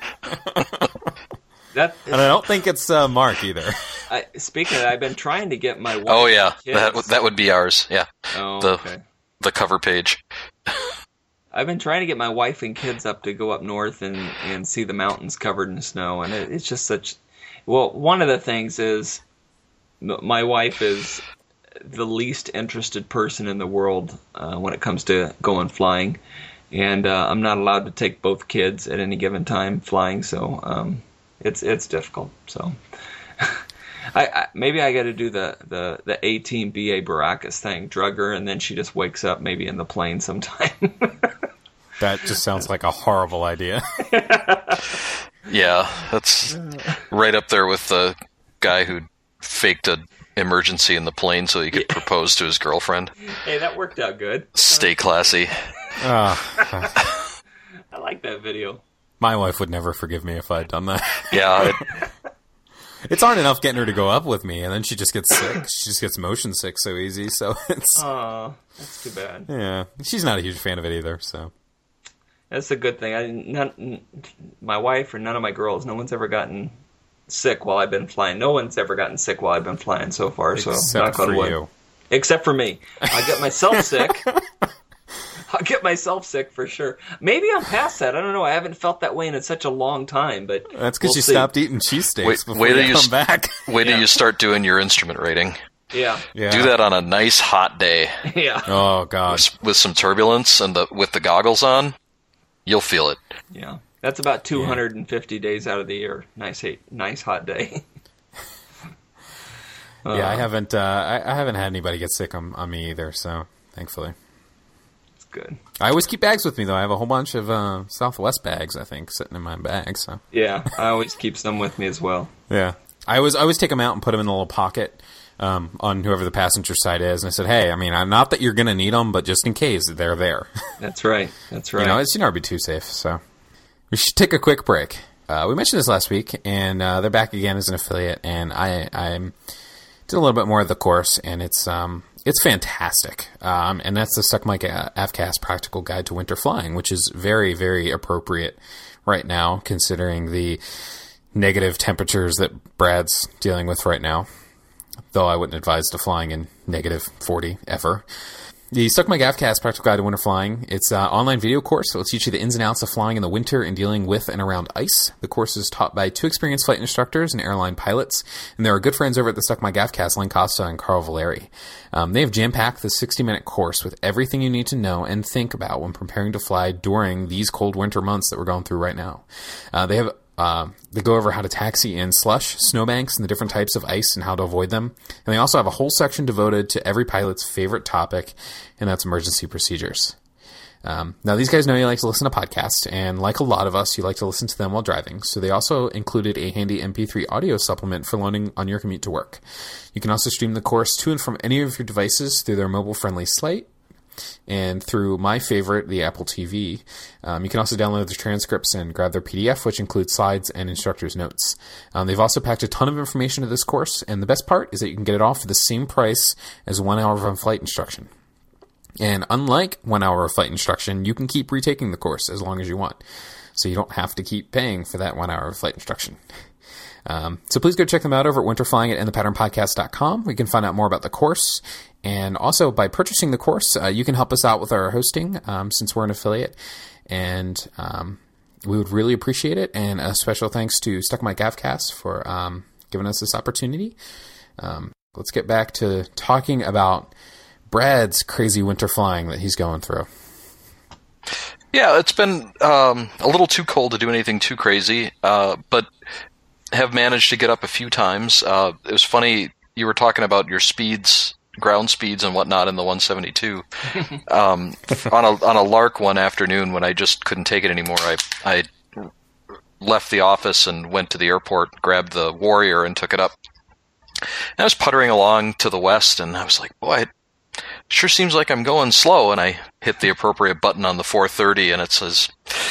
That and I don't think it's uh, Mark either. I, speaking of that, I've been trying to get my wife Oh yeah, and that kids- that would be ours. Yeah, Oh, the okay. the cover page. I've been trying to get my wife and kids up to go up north and, and see the mountains covered in snow, and it, it's just such. Well, one of the things is m- my wife is the least interested person in the world uh, when it comes to going flying, and uh, I'm not allowed to take both kids at any given time flying, so um, it's it's difficult. So. I, I maybe I got to do the, the, the A-Team B A Baracus thing, drug her, and then she just wakes up maybe in the plane sometime. That just sounds like a horrible idea. Yeah, that's right up there with the guy who faked an emergency in the plane so he could propose to his girlfriend. Hey, that worked out good. Stay classy. Ah, I like that video. my wife would never forgive me if I'd done that. Yeah, it, It's hard enough getting her to go up with me, and then she just gets sick. She just gets motion sick so easy. So it's Aw, that's too bad. yeah. She's not a huge fan of it either. So That's a good thing. I none, my wife or none of my girls, no one's ever gotten sick while I've been flying. No one's ever gotten sick while I've been flying so far. So Except knock on for wood. you. Except for me. I get myself sick. I'll get myself sick for sure. Maybe I'm past that. I don't know. I haven't felt that way in such a long time. But That's because we'll you see. stopped eating cheesesteaks Wait- before wait you till you come s- back. Wait till Yeah. you start doing your instrument rating. Yeah. Yeah. Do that on a nice hot day Yeah. Oh, God. with, with some turbulence and the with the goggles on. You'll feel it. Yeah. That's about two hundred fifty days out of the year. Nice, hate, nice hot day. yeah, I haven't. Uh, I, I haven't had anybody get sick on, on me either. So thankfully, It's good. I always keep bags with me though. I have a whole bunch of uh, Southwest bags. I think sitting in my bag. So Yeah. I always keep some with me as well. yeah, I always I always take them out and put them in the little pocket um, on whoever the passenger side is. And I said, hey, I mean, I'm not that you're gonna need them, but just in case they're there. That's right. That's right. You know, it's you never be too safe. So we should take a quick break. Uh, we mentioned this last week, and uh, they're back again as an affiliate. And I I'm did a little bit more of the course, and it's um it's fantastic. Um, and that's the Stuck Mic A F C A S Practical Guide to Winter Flying, which is very very appropriate right now, considering the negative temperatures that Brad's dealing with right now. Though I wouldn't advise to flying in negative forty ever. The Stuck Mic A F C A S Practical Guide to Winter Flying. It's an online video course that will teach you the ins and outs of flying in the winter and dealing with and around ice. The course is taught by two experienced flight instructors and airline pilots, and there are good friends over at the Stuck Mic A F C A S, Len Costa and Carl Valeri. Um, they have jam-packed the sixty-minute course with everything you need to know and think about when preparing to fly during these cold winter months that we're going through right now. Uh, they have Uh, they go over how to taxi in slush, snowbanks, and the different types of ice and how to avoid them. And they also have a whole section devoted to every pilot's favorite topic, and that's emergency procedures. Um, now, these guys know you like to listen to podcasts, and like a lot of us, you like to listen to them while driving. So they also included a handy M P three audio supplement for loading on your commute to work. You can also stream the course to and from any of your devices through their mobile-friendly slate, and through my favorite, the Apple T V. Um, you can also download the transcripts and grab their P D F, which includes slides and instructor's notes. Um, they've also packed a ton of information to this course, and the best part is that you can get it all for the same price as one hour of flight instruction. And unlike one hour of flight instruction, you can keep retaking the course as long as you want. So you don't have to keep paying for that one hour of flight instruction. Um, so please go check them out over at winterflying at in the pattern podcast dot com. We can find out more about the course. And also, by purchasing the course, uh, you can help us out with our hosting, um, since we're an affiliate. And um, we would really appreciate it. And a special thanks to Stuck Mic A F C A S for um, giving us this opportunity. Um, let's get back to talking about Brad's crazy winter flying that he's going through. Yeah, it's been um, a little too cold to do anything too crazy, uh, but have managed to get up a few times. Uh, it was funny, you were talking about your speeds, ground speeds and whatnot in the one seventy-two. um, on a on a lark one afternoon when I just couldn't take it anymore, I I left the office and went to the airport, grabbed the Warrior and took it up. And I was puttering along to the west, and I was like, boy, it sure seems like I'm going slow. And I hit the appropriate button on the four thirty, and it says,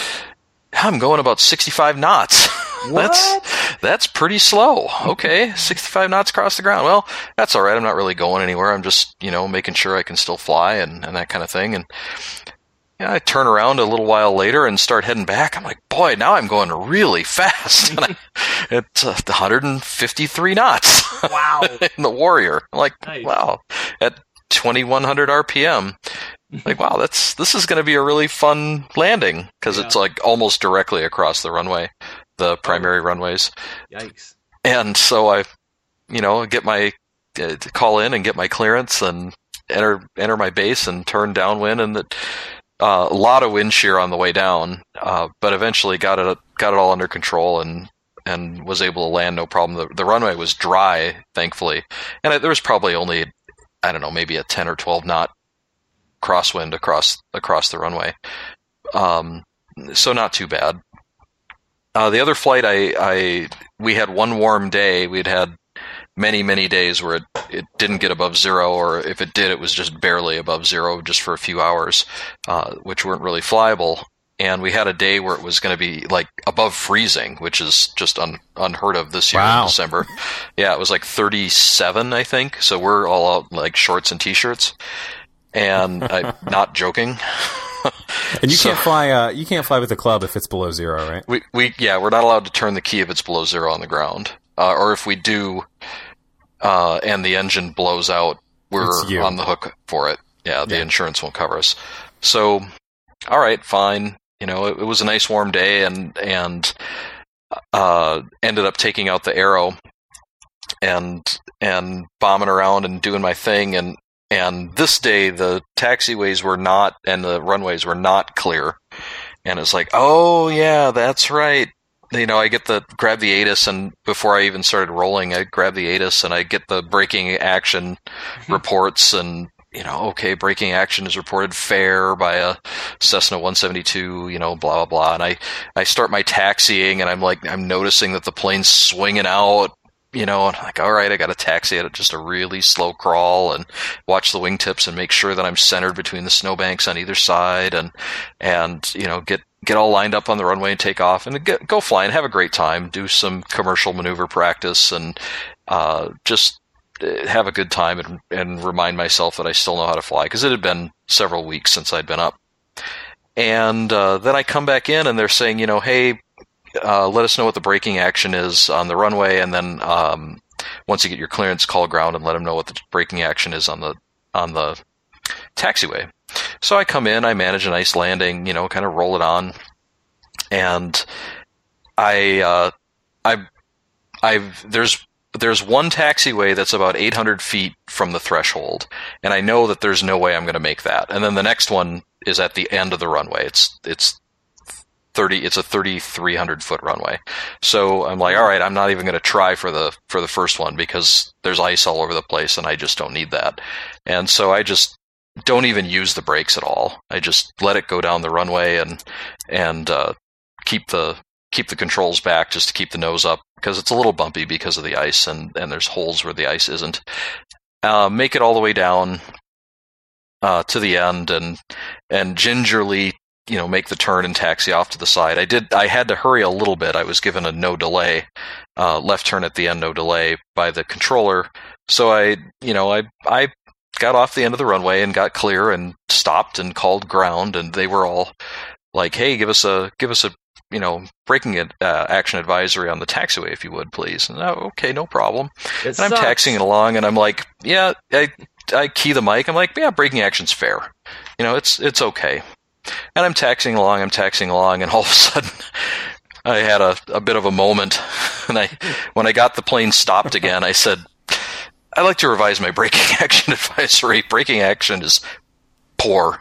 I'm going about sixty-five knots. That's that's pretty slow. Okay, sixty-five knots across the ground. Well, that's all right. I'm not really going anywhere. I'm just, you know, making sure I can still fly and, and that kind of thing. And yeah, I turn around a little while later and start heading back. I'm like, boy, now I'm going really fast. And I, it's uh, one hundred fifty-three knots. Wow. In the Warrior. I'm like, Nice. wow, at twenty-one hundred R P M. Like, wow, that's this is going to be a really fun landing because Yeah. it's like almost directly across the runway, the primary runways. Yikes. And so I, you know, get my uh, call in and get my clearance and enter enter my base and turn downwind, and the, uh, a lot of wind shear on the way down, uh, but eventually got it got it all under control and and was able to land no problem. The, the runway was dry, thankfully, and I, there was probably only, I don't know, maybe a ten or twelve knot crosswind across across the runway, um, so not too bad. Uh, the other flight, I, I we had one warm day. We'd had many many days where it, it didn't get above zero, or if it did, it was just barely above zero, just for a few hours, uh, which weren't really flyable. And we had a day where it was going to be like above freezing, which is just un, unheard of this year Wow. in December. Yeah, it was like thirty-seven, I think. So we're all out in like shorts and t-shirts, and I'm not joking. And you So- can't fly. Uh, you can't fly with the club if it's below zero, right? We we yeah, we're not allowed to turn the key if it's below zero on the ground. uh, or if we do, uh, and the engine blows out, we're It's you. on the hook for it. Yeah, the Yeah. insurance won't cover us. So, all right, fine. You know, it, it was a nice warm day, and and uh, ended up taking out the Arrow and and bombing around and doing my thing. And and this day, the taxiways were not, and the runways were not clear. And it's like, oh yeah, that's right. You know, I get the grab the A T I S, and before I even started rolling, I grab the A T I S and I get the braking action reports, and you know, okay, braking action is reported fair by a Cessna one seventy-two, you know, blah blah blah. And I I start my taxiing, and I'm like, I'm noticing that the plane's swinging out. You know, and I'm like, all right, I got to taxi at just a really slow crawl and watch the wingtips and make sure that I'm centered between the snowbanks on either side, and and you know, get get all lined up on the runway and take off and get, go fly and have a great time, do some commercial maneuver practice, and uh, just have a good time and, and remind myself that I still know how to fly, because it had been several weeks since I'd been up. And uh, then I come back in, and they're saying, you know, hey, Uh, let us know what the braking action is on the runway, and then um, once you get your clearance, call ground and let them know what the braking action is on the on the taxiway. So I come in, I manage a nice landing, you know, kind of roll it on, and I uh, I I've there's there's one taxiway that's about eight hundred feet from the threshold, and I know that there's no way I'm going to make that. And then the next one is at the end of the runway. It's it's thirty it's a thirty-three hundred foot runway. So I'm like, all right, I'm not even going to try for the for the first one, because there's ice all over the place and I just don't need that. And so I just don't even use the brakes at all. I just let it go down the runway and and uh, keep the keep the controls back just to keep the nose up, because it's a little bumpy because of the ice, and, and there's holes where the ice isn't. Uh, make it all the way down uh, to the end, and and gingerly, you know, make the turn and taxi off to the side. I did. I had to hurry a little bit. I was given a no delay, uh, left turn at the end, no delay by the controller. So I, you know, I I got off the end of the runway and got clear and stopped and called ground, and they were all like, "Hey, give us a give us a you know braking uh, action advisory on the taxiway, if you would, please." And oh, okay, no problem. It and I'm sucks. taxiing along, and I'm like, "Yeah," I I key the mic. I'm like, "Yeah, braking action's fair. You know, it's it's okay." And I'm taxiing along, I'm taxiing along, and all of a sudden, I had a, a bit of a moment. And I, when I got the plane stopped again, I said, "I'd like to revise my braking action advisory. Braking action is poor."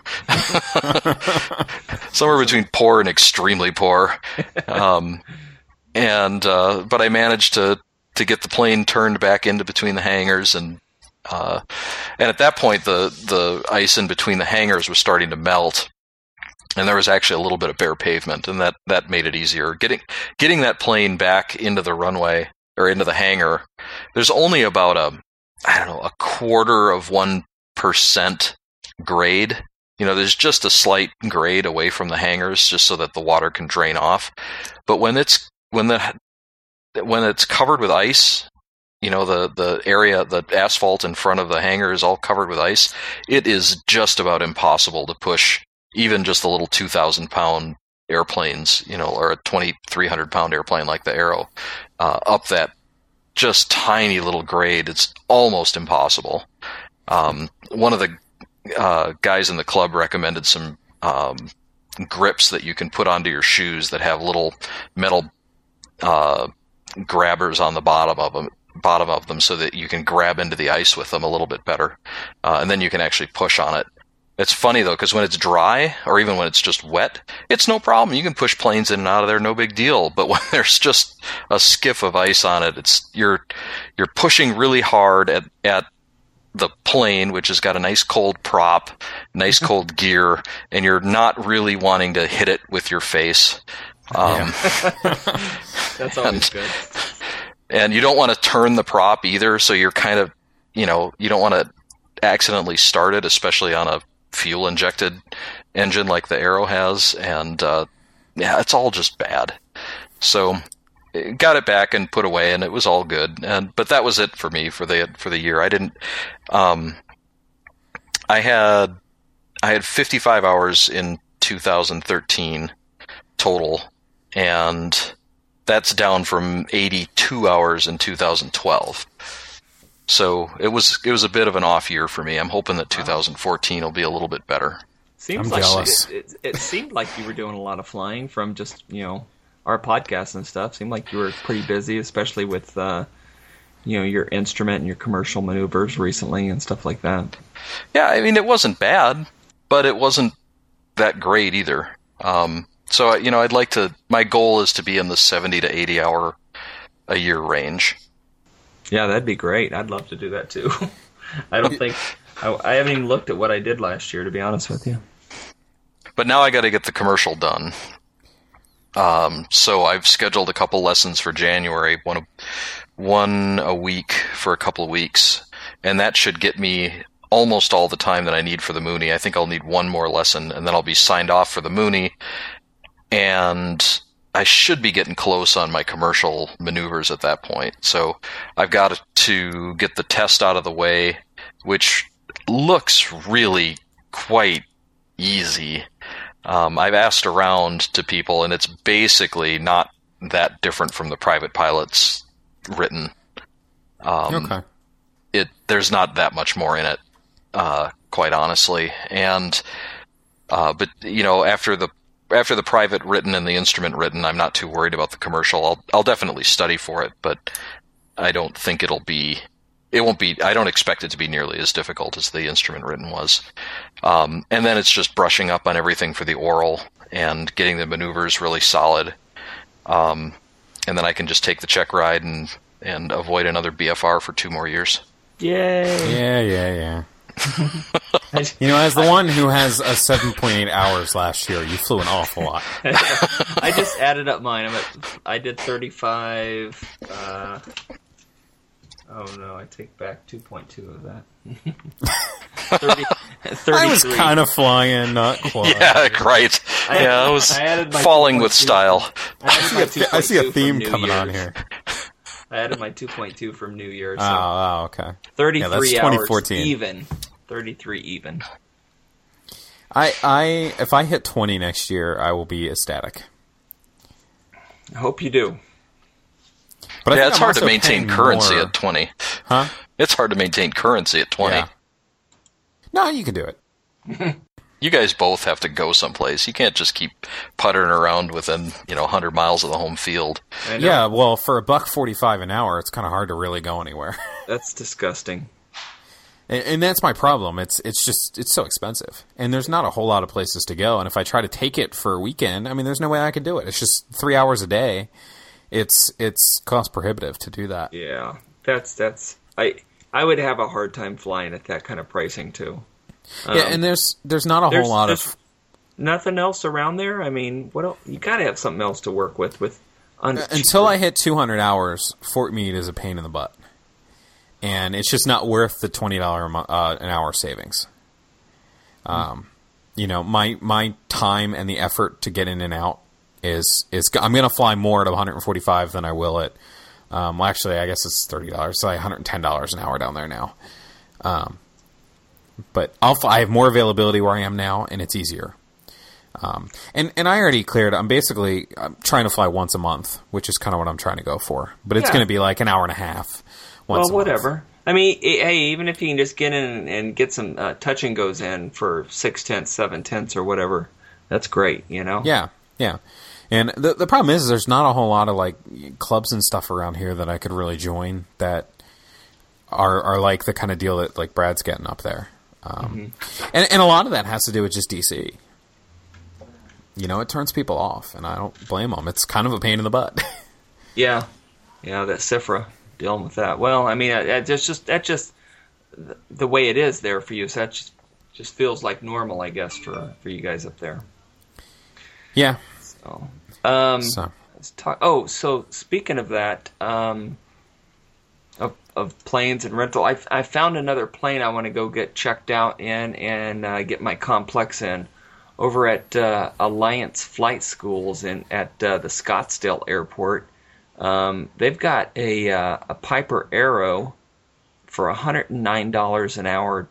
Somewhere between poor and extremely poor. Um, and uh, but I managed to, to get the plane turned back into between the hangars, and uh, and at that point, the, the ice in between the hangars was starting to melt. And there was actually a little bit of bare pavement, and that, that made it easier. Getting getting that plane back into the runway, or into the hangar, there's only about a, I don't know, a quarter of one percent grade. You know, there's just a slight grade away from the hangars, just so that the water can drain off. But when it's when the when it's covered with ice, you know, the, the area, the asphalt in front of the hangar is all covered with ice, it is just about impossible to push even just the little two thousand pound airplanes, you know, or a twenty-three hundred pound airplane like the Arrow, uh, up that just tiny little grade. It's almost impossible. Um, one of the uh, guys in the club recommended some um, grips that you can put onto your shoes that have little metal uh, grabbers on the bottom of them, bottom of them, so that you can grab into the ice with them a little bit better, uh, and then you can actually push on it. It's funny, though, because when it's dry, or even when it's just wet, it's no problem. You can push planes in and out of there, no big deal. But when there's just a skiff of ice on it, it's you're you're pushing really hard at, at the plane, which has got a nice cold prop, nice cold gear, and you're not really wanting to hit it with your face. Um, That's always and, good. And you don't want to turn the prop either, so you're kind of, you know, you don't want to accidentally start it, especially on a fuel-injected engine like the Arrow has, and uh, yeah, it's all just bad. So, got it back and put away, and it was all good. And but that was it for me for the for the year. I didn't. Um, I had I had fifty-five hours in two thousand thirteen total, and that's down from eighty-two hours in two thousand twelve. So it was it was a bit of an off year for me. I'm hoping that two thousand fourteen will be a little bit better. Seems I'm like jealous. It, it, it seemed like you were doing a lot of flying from just, you know, our podcast and stuff. Seemed like you were pretty busy, especially with, uh, you know, your instrument and your commercial maneuvers recently and stuff like that. Yeah, I mean, it wasn't bad, but it wasn't that great either. Um, so, you know, I'd like to, my goal is to be in the seventy to eighty hour a year range. Yeah, that'd be great. I'd love to do that too. I don't think, I, I haven't even looked at what I did last year, to be honest with you. But now I got to get the commercial done. Um, so I've scheduled a couple lessons for January, one a, one a week for a couple of weeks, and that should get me almost all the time that I need for the Mooney. I think I'll need one more lesson, and then I'll be signed off for the Mooney, and I should be getting close on my commercial maneuvers at that point. So I've got to get the test out of the way, which looks really quite easy. Um, I've asked around to people, and it's basically not that different from the private pilots written. Um, Okay. It there's not that much more in it, uh, quite honestly. And uh, but you know, after the after the private written and the instrument written, I'm not too worried about the commercial. I'll I'll definitely study for it, but I don't think it'll be. It won't be. I don't expect it to be nearly as difficult as the instrument written was. Um, and then it's just brushing up on everything for the oral and getting the maneuvers really solid. Um, and then I can just take the check ride and and avoid another B F R for two more years. Yay! Yeah, yeah, yeah. You know, as the one who has a seven point eight hours last year, you flew an awful lot. I just added up mine. I'm at, I did thirty-five. Uh, oh no, I take back two point two of that. thirty, I was kind of flying, not quite. Yeah, right. I, yeah, I was I added my falling two point two. with style. I, added my I see a, I see a two point two theme from New coming on Year's. here. I added my two point two from New Year's. So Oh, oh, okay. thirty-three Yeah, that's hours twenty fourteen. even. thirty-three even. I, I, if I hit twenty next year, I will be ecstatic. I hope you do. But I Yeah, think it's I'm hard to also maintain paying currency more- at twenty. Huh? It's hard to maintain currency at twenty. Yeah. No, you can do it. You guys both have to go someplace. You can't just keep puttering around within, you know, one hundred miles of the home field. I know. Yeah, well, for a buck forty-five an hour, it's kind of hard to really go anywhere. That's disgusting. And, and that's my problem. It's it's just it's so expensive, and there's not a whole lot of places to go. And if I try to take it for a weekend, I mean, there's no way I could do it. It's just three hours a day. It's it's cost prohibitive to do that. Yeah, that's that's. I I would have a hard time flying at that kind of pricing too. Um, Yeah, and there's there's not a there's, whole lot there's of nothing else around there. I mean, what else? You got to have something else to work with. With un- until I hit two hundred hours. Fort Meade is a pain in the butt, and it's just not worth the twenty dollars uh, an hour savings. Um, you know, my my time and the effort to get in and out is is I'm going to fly more at one forty-five than I will at. Um, well, actually, I guess it's thirty dollars, so like one hundred ten dollars an hour down there now. Um, but I'll fly, I have more availability where I am now, and it's easier. Um, and and I already cleared. I'm basically I'm trying to fly once a month, which is kind of what I'm trying to go for. But it's Yeah. going to be like an hour and a half. Once well, a month. whatever. I mean, eh, hey, even if you can just get in and get some uh, touch and goes in for six tenths, seven tenths, or whatever, that's great. You know. Yeah, yeah. And the the problem is, there's not a whole lot of like clubs and stuff around here that I could really join that are are like the kind of deal that like Brad's getting up there. Um, mm-hmm. and and a lot of that has to do with just D C. You know, it turns people off, and I don't blame them. It's kind of a pain in the butt. Yeah, yeah, that C I F R A dealing with that. Well, I mean, that's just, just that's just the way it is there for you. So that just, just feels like normal, I guess, for for you guys up there. Yeah. So, um, So. let's talk. Oh, so speaking of that, um, of of planes and rental, I I found another plane I want to go get checked out in and uh, get my complex in. Over at uh, Alliance Flight Schools in at uh, the Scottsdale Airport, um, they've got a uh, a Piper Arrow for one hundred nine dollars an hour,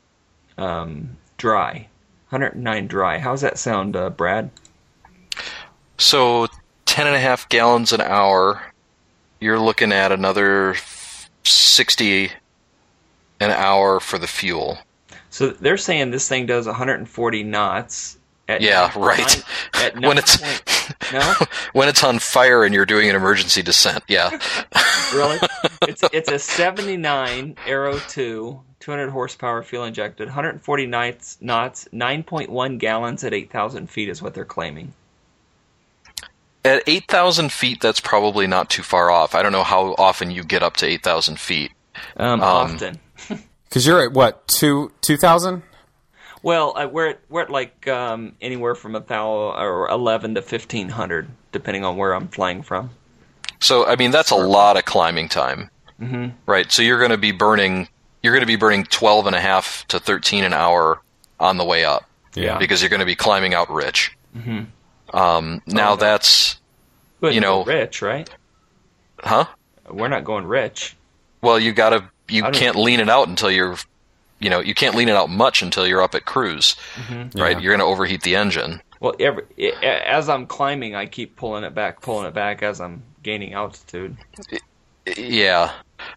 um, dry, one hundred nine dry. How's that sound, uh, Brad? So ten and a half gallons an hour, you're looking at another sixty an hour for the fuel. So they're saying this thing does one hundred forty knots. At yeah, nine, right. Nine, at when it's point, no? when it's on fire and you're doing an emergency descent, yeah. Really? It's it's a seventy-nine Aero two, two hundred horsepower, fuel injected, one hundred forty knots, knots, nine point one gallons at eight thousand feet is what they're claiming. At eight thousand feet, that's probably not too far off. I don't know how often you get up to eight thousand feet. Um, Um, often. Because you're at what two two thousand? Well, uh, we're at, we're at like um, anywhere from a thousand or eleven to fifteen hundred, depending on where I'm flying from. So, I mean, that's a lot of climbing time, Mm-hmm. right? So you're going to be burning you're going to be burning twelve and a half to thirteen an hour on the way up, Yeah. because you're going to be climbing out rich. Mm-hmm. Um, now no. that's But You know- rich, right? huh? We're not going rich. Well, you got to you I don't- can't lean it out until you're you know you can't lean it out much until you're up at cruise, Mm-hmm. right? Yeah. You're going to overheat the engine. Well, every, as I'm climbing, I keep pulling it back, pulling it back as I'm gaining altitude. Yeah.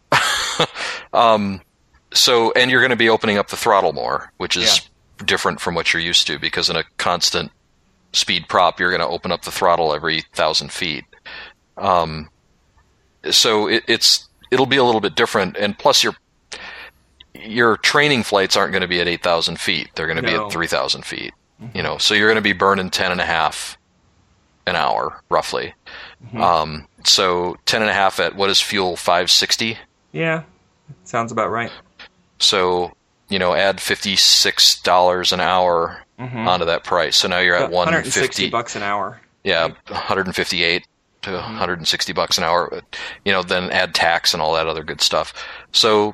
um, so, and you're going to be opening up the throttle more, which is different from what you're used to, because in a constant speed prop, you're going to open up the throttle every thousand feet. Um, so it, it's it'll be a little bit different, and plus your your training flights aren't going to be at eight thousand feet; they're going to be No. at three thousand feet. You know, so you're going to be burning ten and a half an hour, roughly. Mm-hmm. Um, so ten and a half at what is fuel five sixty? Yeah, sounds about right. So, you know, add fifty-six dollars an hour Mhm. onto that price. So now you're at one one hundred sixty fifty. bucks an hour. Yeah, one hundred fifty-eight to one hundred sixty bucks an hour. You know, then add tax and all that other good stuff. So,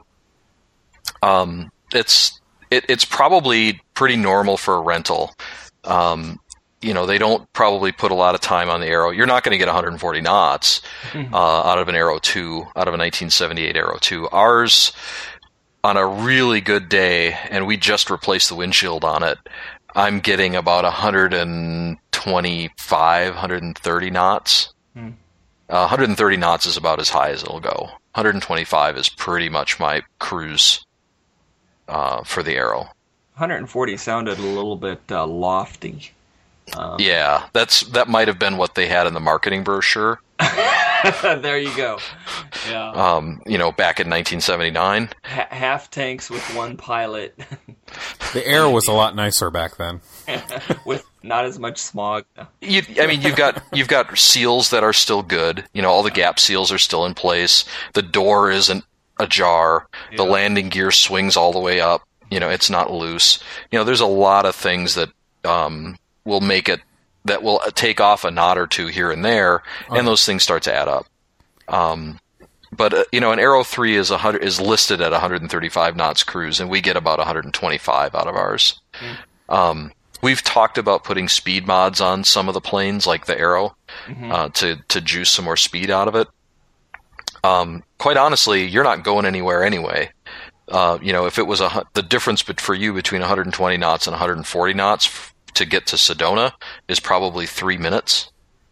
um, it's it, it's probably pretty normal for a rental. Um, you know, they don't probably put a lot of time on the Aero. You're not going to get one hundred forty knots uh, out of an Aero two, out of a nineteen seventy-eight Aero two. Ours, on a really good day, and we just replaced the windshield on it, I'm getting about one hundred twenty-five, one hundred thirty knots. Hmm. Uh, one hundred thirty knots is about as high as it'll go. one hundred twenty-five is pretty much my cruise uh, for the Aero. one hundred forty sounded a little bit uh, lofty. Um, Yeah, that's that might have been what they had in the marketing brochure. There you go. Yeah. Um, you know, back in nineteen seventy-nine. Ha- half tanks with one pilot, The air was a lot nicer back then. with not as much smog. You, I mean, you've got you've got seals that are still good. You know, all the gap seals are still in place. The door isn't ajar. The Yeah. landing gear swings all the way up. You know, it's not loose. You know, there's a lot of things that um, will make it that will take off a knot or two here and there, and those things start to add up. Um, but uh, you know, an Aero three is a hundred is listed at one hundred thirty-five knots cruise, and we get about one hundred twenty-five out of ours. Um, we've talked about putting speed mods on some of the planes, like the Aero, uh, to to juice some more speed out of it. Um, quite honestly, you're not going anywhere anyway. Uh, you know, if it was a hu- the difference bet- for you between one hundred twenty knots and one hundred forty knots f- to get to Sedona is probably three minutes.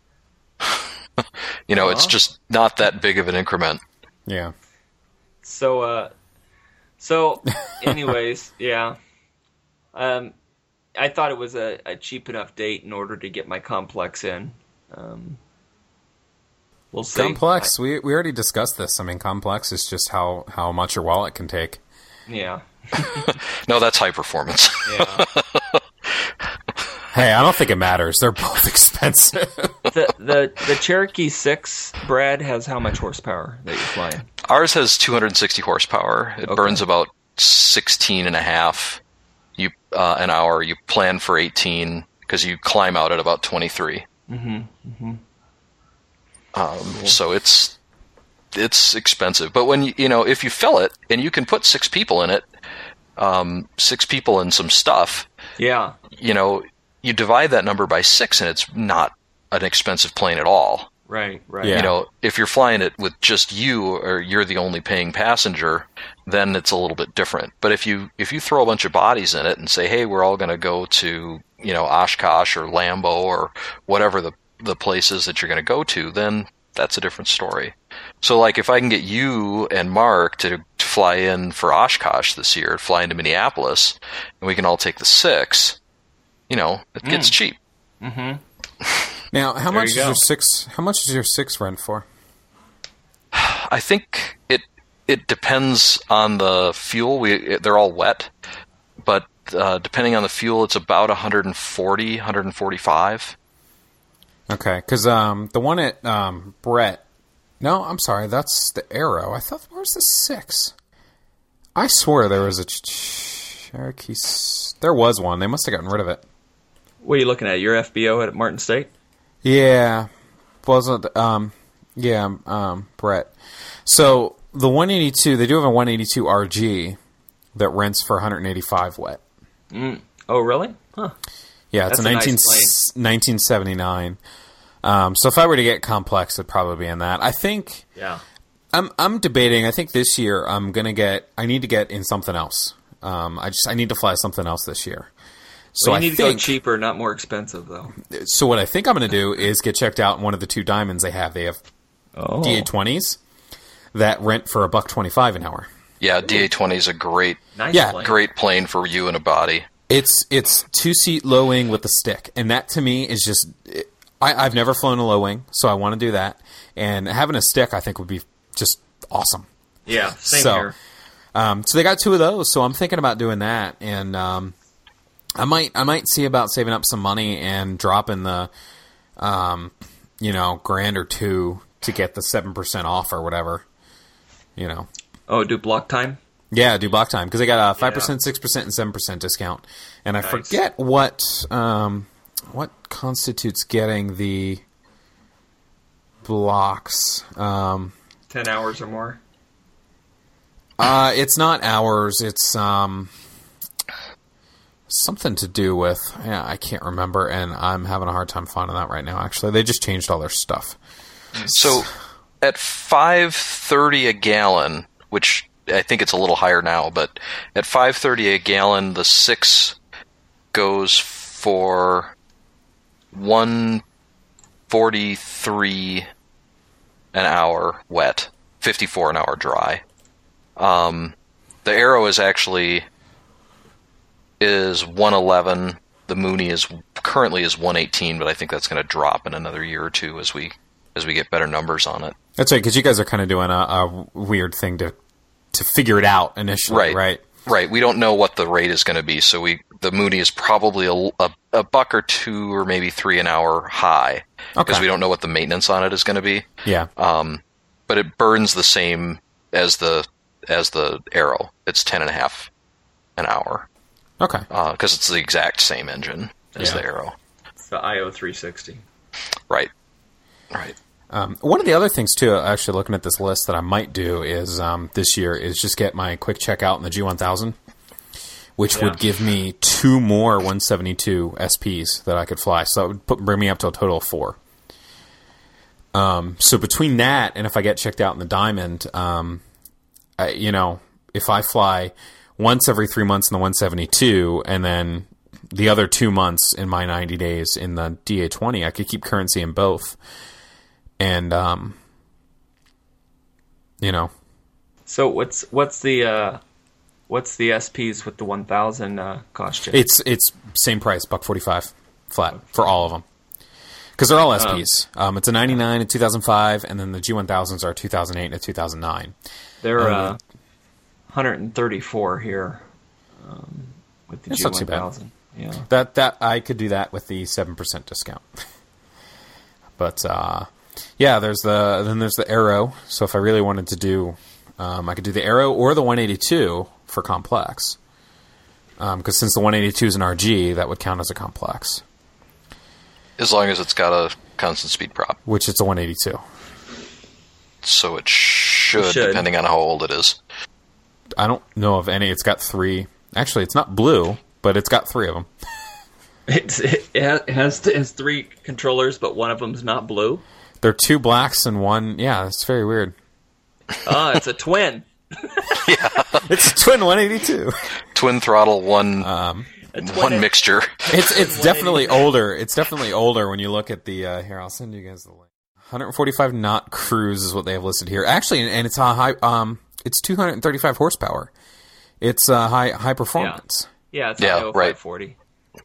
You know, it's Uh-huh. just not that big of an increment. Yeah. So, uh, so, anyways, yeah. Um, I thought it was a, a cheap enough date in order to get my complex in. Um, we'll see. Complex. We we already discussed this. I mean, complex is just how, how much your wallet can take. Yeah. No, that's high performance. Yeah. Hey, I don't think it matters. They're both expensive. the the the Cherokee six, Brad, has how much horsepower that you're flying? Ours has two hundred sixty horsepower. It Okay. burns about sixteen and a half you, uh, an hour. You plan for eighteen because you climb out at about twenty-three. Mm-hmm. Mm-hmm. Um, so it's it's expensive. But when you, you know, if you fill it and you can put six people in it, um, six people and some stuff, Yeah. you know, you divide that number by six and it's not an expensive plane at all. Right. Right. Yeah. You know, if you're flying it with just you or you're the only paying passenger, then it's a little bit different. But if you if you throw a bunch of bodies in it and say, hey, we're all going to go to, you know, Oshkosh or Lambeau or whatever the the places that you're going to go to, then that's a different story. So, like, if I can get you and Mark to, to fly in for Oshkosh this year, fly into Minneapolis, and we can all take the six, you know, it gets Mm. cheap. Mm-hmm. Now, how There much you is go. your six? How much is your six rent for? I think it it depends on the fuel. We it, they're all wet, but uh, depending on the fuel, it's about one forty, one forty-five. Okay, because um, the one at um, Brett. No, I'm sorry, that's the Arrow. I thought, where's the six? I swear there was a Ch- Cherokee. S- There was one. They must have gotten rid of it. What are you looking at? Your F B O at Martin State? Yeah, wasn't um, yeah, um, Brett. So the one eighty-two, they do have a one eighty-two R G that rents for one eighty-five wet. Mm. Oh, really? Huh. Yeah, it's That's a, a nineteen, nice nineteen seventy-nine. Um, so if I were to get complex, it'd probably be in that. I think Yeah. I'm I'm debating. I think this year I'm gonna get. I need to get in something else. Um, I just I need to fly something else this year. So Well, you I need think to go cheaper, not more expensive, though. so. What I think I'm gonna do is get checked out in one of the two diamonds they have. They have Oh. D A twenties that rent for a buck twenty-five an hour. Yeah, D A twenty is a great, Nice Yeah, plane. great plane for you and a body. It's it's two seat low wing with a stick, and that to me is just. It, I, I've never flown a low wing, so I want to do that. And having a stick, I think, would be just awesome. Yeah, same So, here. Um, so they got two of those, so I'm thinking about doing that, and um, I might I might see about saving up some money and dropping the, um, you know, grand or two to get the seven percent off or whatever. You know, Oh, do block time? yeah, do block time because they got a five Yeah. percent, six percent, and seven percent discount, and I Nice. forget what um, what constitutes getting the blocks. Um, Ten hours or more? Uh, it's not hours. It's um something to do with yeah, I can't remember, and I'm having a hard time finding that right now. Actually, they just changed all their stuff. So at five thirty a gallon, which I think it's a little higher now, but at five thirty a gallon, the six goes for one forty-three an hour wet, fifty-four an hour dry. Um, the Arrow is actually is one eleven. The Mooney is currently is one eighteen, but I think that's going to drop in another year or two as we as we get better numbers on it. That's right, because you guys are kind of doing a, a weird thing to to figure it out initially, Right. right? Right. We don't know what the rate is going to be, so we the Mooney is probably a, a, a buck or two or maybe three an hour high because Okay. we don't know what the maintenance on it is going to be. Yeah. Um, but it burns the same as the as the Arrow. It's ten and a half an hour Okay. because it's the exact same engine as Yeah. the Arrow. It's the I O three sixty. Right. Right. Um, one of the other things too, actually looking at this list that I might do is um, this year is just get my quick checkout in the G one thousand, which Yeah. would give me two more one seventy-two S Ps that I could fly. So that would put, bring me up to a total of four. Um, so between that and if I get checked out in the Diamond, um, I, you know, if I fly once every three months in the one seventy-two and then the other two months in my ninety days in the D A twenty, I could keep currency in both. And, um, you know, So what's what's the uh, what's the S Ps with the one thousand uh, cost you? it's it's same price, buck forty-five flat for all of them. Because they're all S Ps. Um, it's a ninety-nine in two thousand five, and then the G one thousands are two thousand eight and a two thousand nine. They're um, uh, one hundred thirty-four here um, with the That's G not too one bad. thousand. Yeah. That that I could do that with the seven percent discount. But uh, yeah, there's the then there's the Arrow. So if I really wanted to do, um, I could do the Arrow or the one eighty-two for complex. Because um, since the one eighty-two is an R G, that would count as a complex, As long as it's got a constant speed prop. which it's a one eighty-two. So it should, It should. depending on how old it is. I don't know of any. It's got three. Actually, it's not blue, but it's got three of them. It's, it ha- has it has three controllers, but one of them's not blue. There are two blacks and one. Yeah, it's very weird. Ah, it's a twin. It's a twin one eighty-two. Twin throttle, one Um, one mixture. It's it's definitely older. It's definitely older when you look at the. Uh, here, I'll send you guys the link. one forty-five knot cruise is what they have listed here. Actually, and it's a high. Um, it's two hundred thirty-five horsepower. It's uh, high high performance. Yeah, yeah, it's yeah, a right. five forty.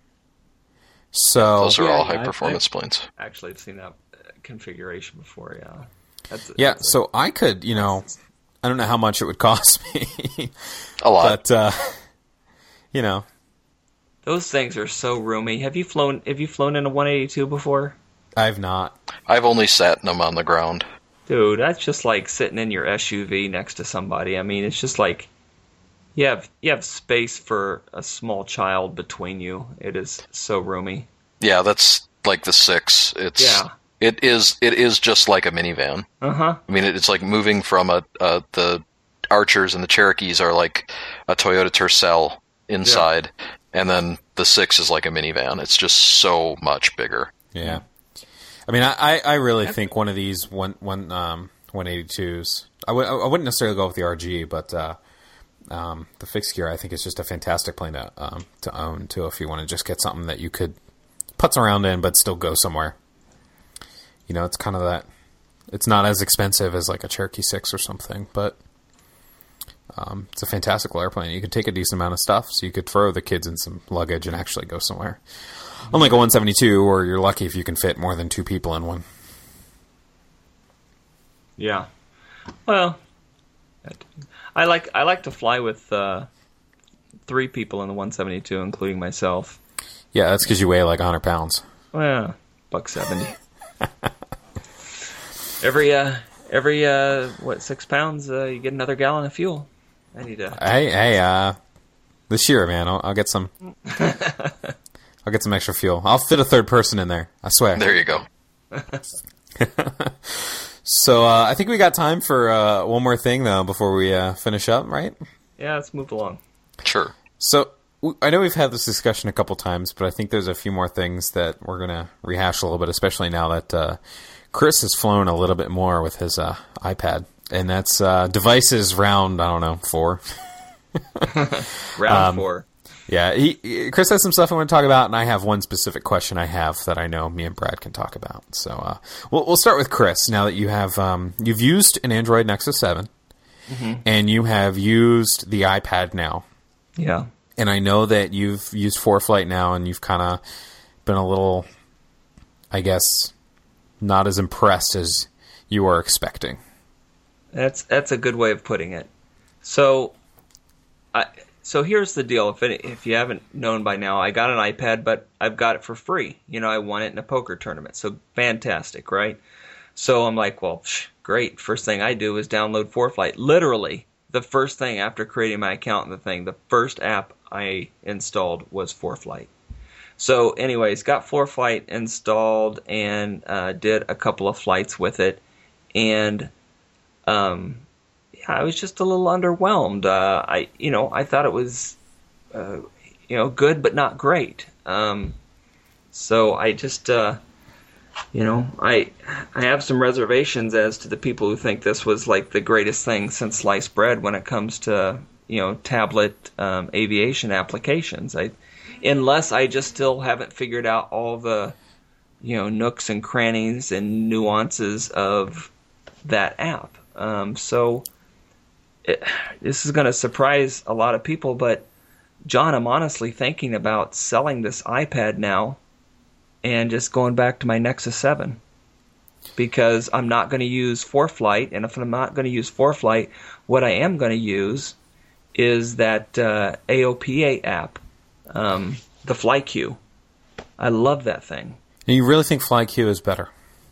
So those are yeah, all yeah, high performance I've, planes. Actually, I've seen that configuration before. Yeah. That's, yeah. that's so I could, you know, I don't know how much it would cost me. A lot, but uh, you know, those things are so roomy. Have you flown? Have you flown in a one eighty-two before? I've not. I've only sat in them on the ground. Dude, that's just like sitting in your S U V next to somebody. I mean, it's just like you have you have space for a small child between you. It is so roomy. Yeah, that's like the six. It's yeah. It is. It is just like a minivan. Uh huh. I mean, it, it's like moving from a, a the Archers and the Cherokees are like a Toyota Tercel inside, yeah. and then the six is like a minivan. It's just so much bigger. Yeah. I mean, I, I really think one of these one one um one eighty-twos. I w- I wouldn't necessarily go with the R G, but uh, um, the fixed gear I think is just a fantastic plane to um, to own too. If you want to just get something that you could putz around in, but still go somewhere. You know, it's kind of that. It's not as expensive as like a Cherokee six or something, but um, it's a fantastic little airplane. You can take a decent amount of stuff, so you could throw the kids in some luggage and actually go somewhere. Unlike a one seventy-two, or you're lucky if you can fit more than two people in one. Yeah. Well, I like I like to fly with uh, three people in the one seventy-two, including myself. Yeah, that's because you weigh like one hundred pounds. Well, buck seventy. every uh, every uh, what six pounds, uh, you get another gallon of fuel. I need to. Hey, hey, uh, this year, man, I'll, I'll get some. I'll get some extra fuel. I'll fit a third person in there. I swear. There you go. So uh, I think we got time for uh, one more thing, though, before we uh, finish up, right? Yeah, let's move along. Sure. So w- I know we've had this discussion a couple times, but I think there's a few more things that we're going to rehash a little bit, especially now that uh, Chris has flown a little bit more with his uh, iPad. And that's uh, devices round, I don't know, four. round um, four. Yeah, he, Chris has some stuff I want to talk about, and I have one specific question I have that I know me and Brad can talk about. So uh, we'll, we'll start with Chris. Now that you have um, you've used an Android Nexus seven, mm-hmm. and you have used the iPad now. Yeah. And I know that you've used ForeFlight now, and you've kind of been a little, I guess, not as impressed as you were expecting. That's that's a good way of putting it. So, I. So here's the deal. If it, if you haven't known by now, I got an iPad, but I've got it for free. You know, I won it in a poker tournament. So fantastic, right? So I'm like, well, psh, great. First thing I do is download ForeFlight. Literally, the first thing after creating my account and the thing, the first app I installed was ForeFlight. So anyways, got ForeFlight installed and uh, did a couple of flights with it. And um I was just a little underwhelmed. Uh, I, you know, I thought it was, uh, you know, good but not great. Um, so I just, uh, you know, I, I have some reservations as to the people who think this was like the greatest thing since sliced bread when it comes to, you know, tablet um, aviation applications. I, unless I just still haven't figured out all the, you know, nooks and crannies and nuances of that app. Um, so. It, this is going to surprise a lot of people, but John, I'm honestly thinking about selling this iPad now and just going back to my Nexus seven because I'm not going to use ForeFlight, and if I'm not going to use ForeFlight, what I am going to use is that uh, A O P A app, um, the FlyQ. I love that thing. And you really think FlyQ is better?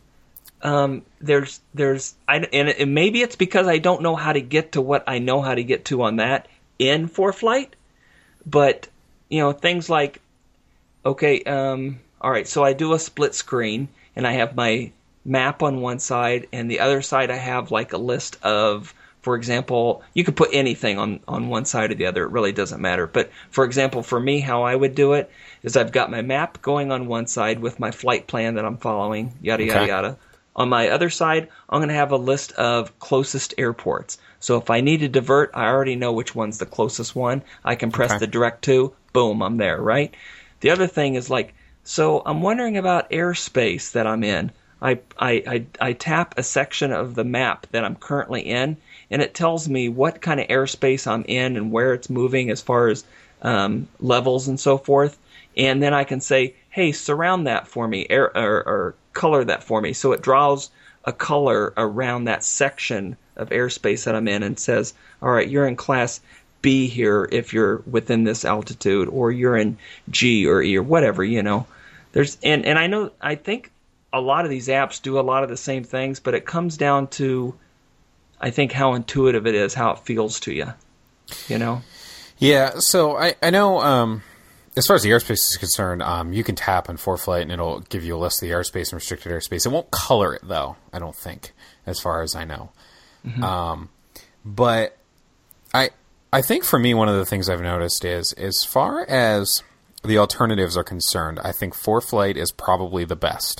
Um, there's, there's, I, and, and maybe it's because I don't know how to get to what I know how to get to on that in ForeFlight, but, you know, things like, okay, um, all right, so I do a split screen, and I have my map on one side, and the other side I have like a list of, for example, you could put anything on, on one side or the other, it really doesn't matter, but for example, for me, how I would do it is I've got my map going on one side with my flight plan that I'm following, yada, yada, okay. yada. On my other side, I'm going to have a list of closest airports. So if I need to divert, I already know which one's the closest one. I can press Okay. the direct to, boom, I'm there, right? The other thing is like, so I'm wondering about airspace that I'm in. I, I, I, I tap a section of the map that I'm currently in, and it tells me what kind of airspace I'm in and where it's moving as far as um, levels and so forth. And then I can say, hey, surround that for me, air, or, or color that for me. So it draws a color around that section of airspace that I'm in and says, all right, you're in class B here if you're within this altitude, or you're in G or E or whatever, you know. There's and, and I know I think a lot of these apps do a lot of the same things, but it comes down to I think how intuitive it is, how it feels to you. You know? Yeah, so I, I know um, as far as the airspace is concerned, um, you can tap on ForeFlight and it'll give you a list of the airspace and restricted airspace. It won't color it, though, I don't think, as far as I know. Mm-hmm. Um, but I I think for me, one of the things I've noticed is, as far as the alternatives are concerned, I think ForeFlight is probably the best.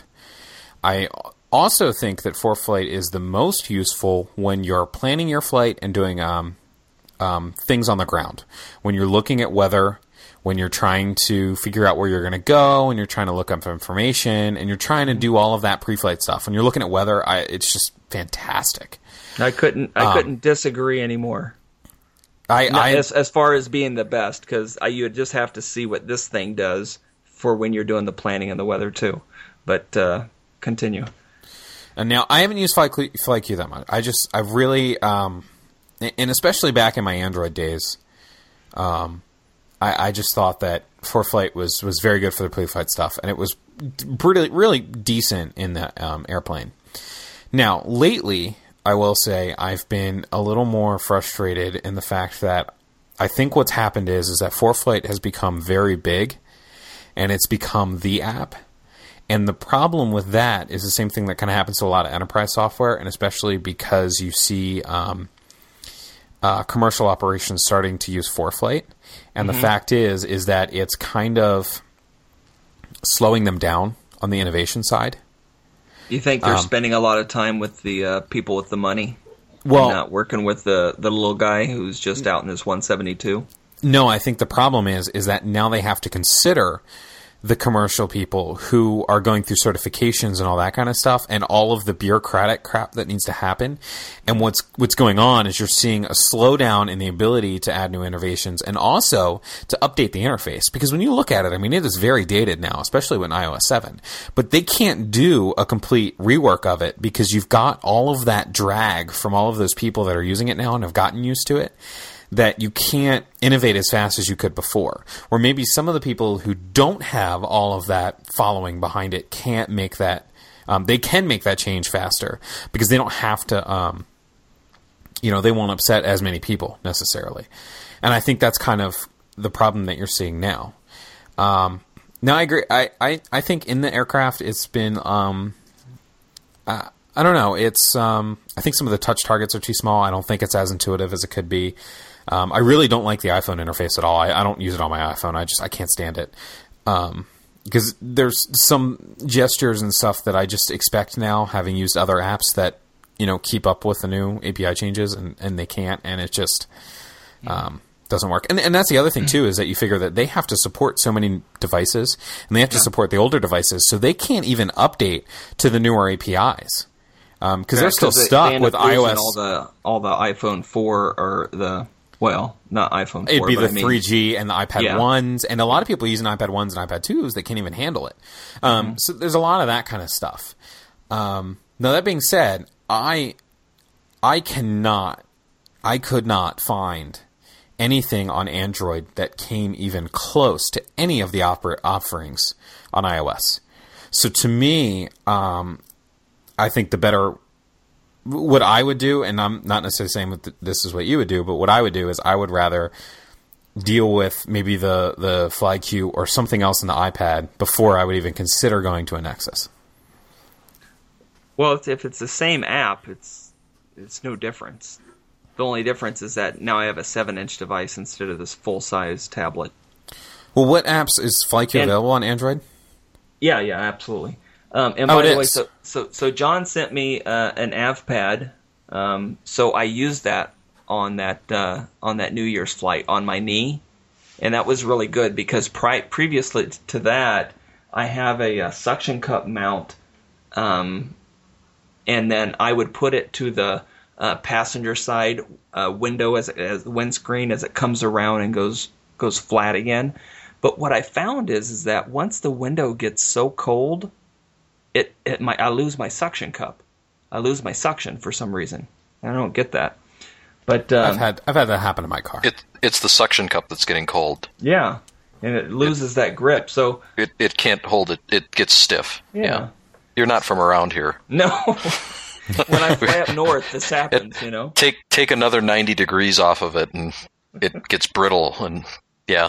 I also think that ForeFlight is the most useful when you're planning your flight and doing um, um, things on the ground. When you're looking at weather, when you're trying to figure out where you're going to go, and you're trying to look up information, and you're trying to do all of that pre-flight stuff. When you're looking at weather, I, it's just fantastic. I couldn't I Um, couldn't disagree anymore. I, Not I as as far as being the best, because you would just have to see what this thing does for when you're doing the planning and the weather too. But uh, continue. And now I haven't used FlyQ, FlyQ that much. I just I really um, and especially back in my Android days, um, I, I just thought that ForeFlight was was very good for the pre-flight stuff, and it was really really decent in the um, airplane. Now lately, I will say I've been a little more frustrated in the fact that I think what's happened is is that ForeFlight has become very big, and it's become the app. And the problem with that is the same thing that kind of happens to a lot of enterprise software, and especially because you see um, uh, commercial operations starting to use ForeFlight. And mm-hmm. the fact is, is that it's kind of slowing them down on the innovation side. You think they're Um, spending a lot of time with the uh, people with the money? Well, and not working with the, the little guy who's just out in his one seventy-two? No, I think the problem is is that now they have to consider the commercial people who are going through certifications and all that kind of stuff, and all of the bureaucratic crap that needs to happen. And what's what's going on is you're seeing a slowdown in the ability to add new innovations and also to update the interface. Because when you look at it, I mean, it is very dated now, especially with iOS seven. But they can't do a complete rework of it because you've got all of that drag from all of those people that are using it now and have gotten used to it, that you can't innovate as fast as you could before. Or maybe some of the people who don't have all of that following behind it can't make that, um, they can make that change faster because they don't have to, um, you know, they won't upset as many people necessarily. And I think that's kind of the problem that you're seeing now. Um, now I agree. I, I, I think in the aircraft it's been, um, uh, I don't know. It's, um, I think some of the touch targets are too small. I don't think it's as intuitive as it could be. Um, I really don't like the iPhone interface at all. I, I don't use it on my iPhone. I just I can't stand it um, because there's some gestures and stuff that I just expect now, having used other apps that you know keep up with the new A P I changes, and, and they can't, and it just um, doesn't work. And and that's the other thing too, is that you figure that they have to support so many devices, and they have to support the older devices, so they can't even update to the newer A P Is. Because um, Yeah, they're still 'cause they- stuck they end with up losing iOS. All the all the iPhone four or the well, not iPhone four. It'd be but the I mean, three G and the iPad Yeah. ones, and a lot of people using iPad ones and iPad twos that can't even handle it. Um, Mm-hmm. So there's a lot of that kind of stuff. Um, now that being said, I I cannot, I could not find anything on Android that came even close to any of the oper- offerings on iOS. So to me, um, I think the better, what I would do, and I'm not necessarily saying that this is what you would do, but what I would do is I would rather deal with maybe the, the FlyQ or something else in the iPad before I would even consider going to a Nexus. Well, if- if it's the same app, it's it's no difference. The only difference is that now I have a seven-inch device instead of this full-size tablet. Well, what apps is FlyQ And- available on Android? Yeah, yeah, absolutely. Um, and Oh, by it the way, is. so, so so John sent me uh, an AvPad, um, so I used that on that uh, on that New Year's flight on my knee, and that was really good because pri- previously to that, I have a, a suction cup mount, um, and then I would put it to the uh, passenger side uh, window as as the windscreen as it comes around and goes goes flat again. But what I found is is that once the window gets so cold, It, it my I lose my suction cup. I lose my suction for some reason. I don't get that. But um, I've had I've had that happen in my car. It it's the suction cup that's getting cold. yeah, and it loses that grip. So It it can't hold it. It gets stiff. yeah, You're not from around here. no. When I fly up north, this happens. You know. Take take another ninety degrees off of it, and it gets brittle. And yeah,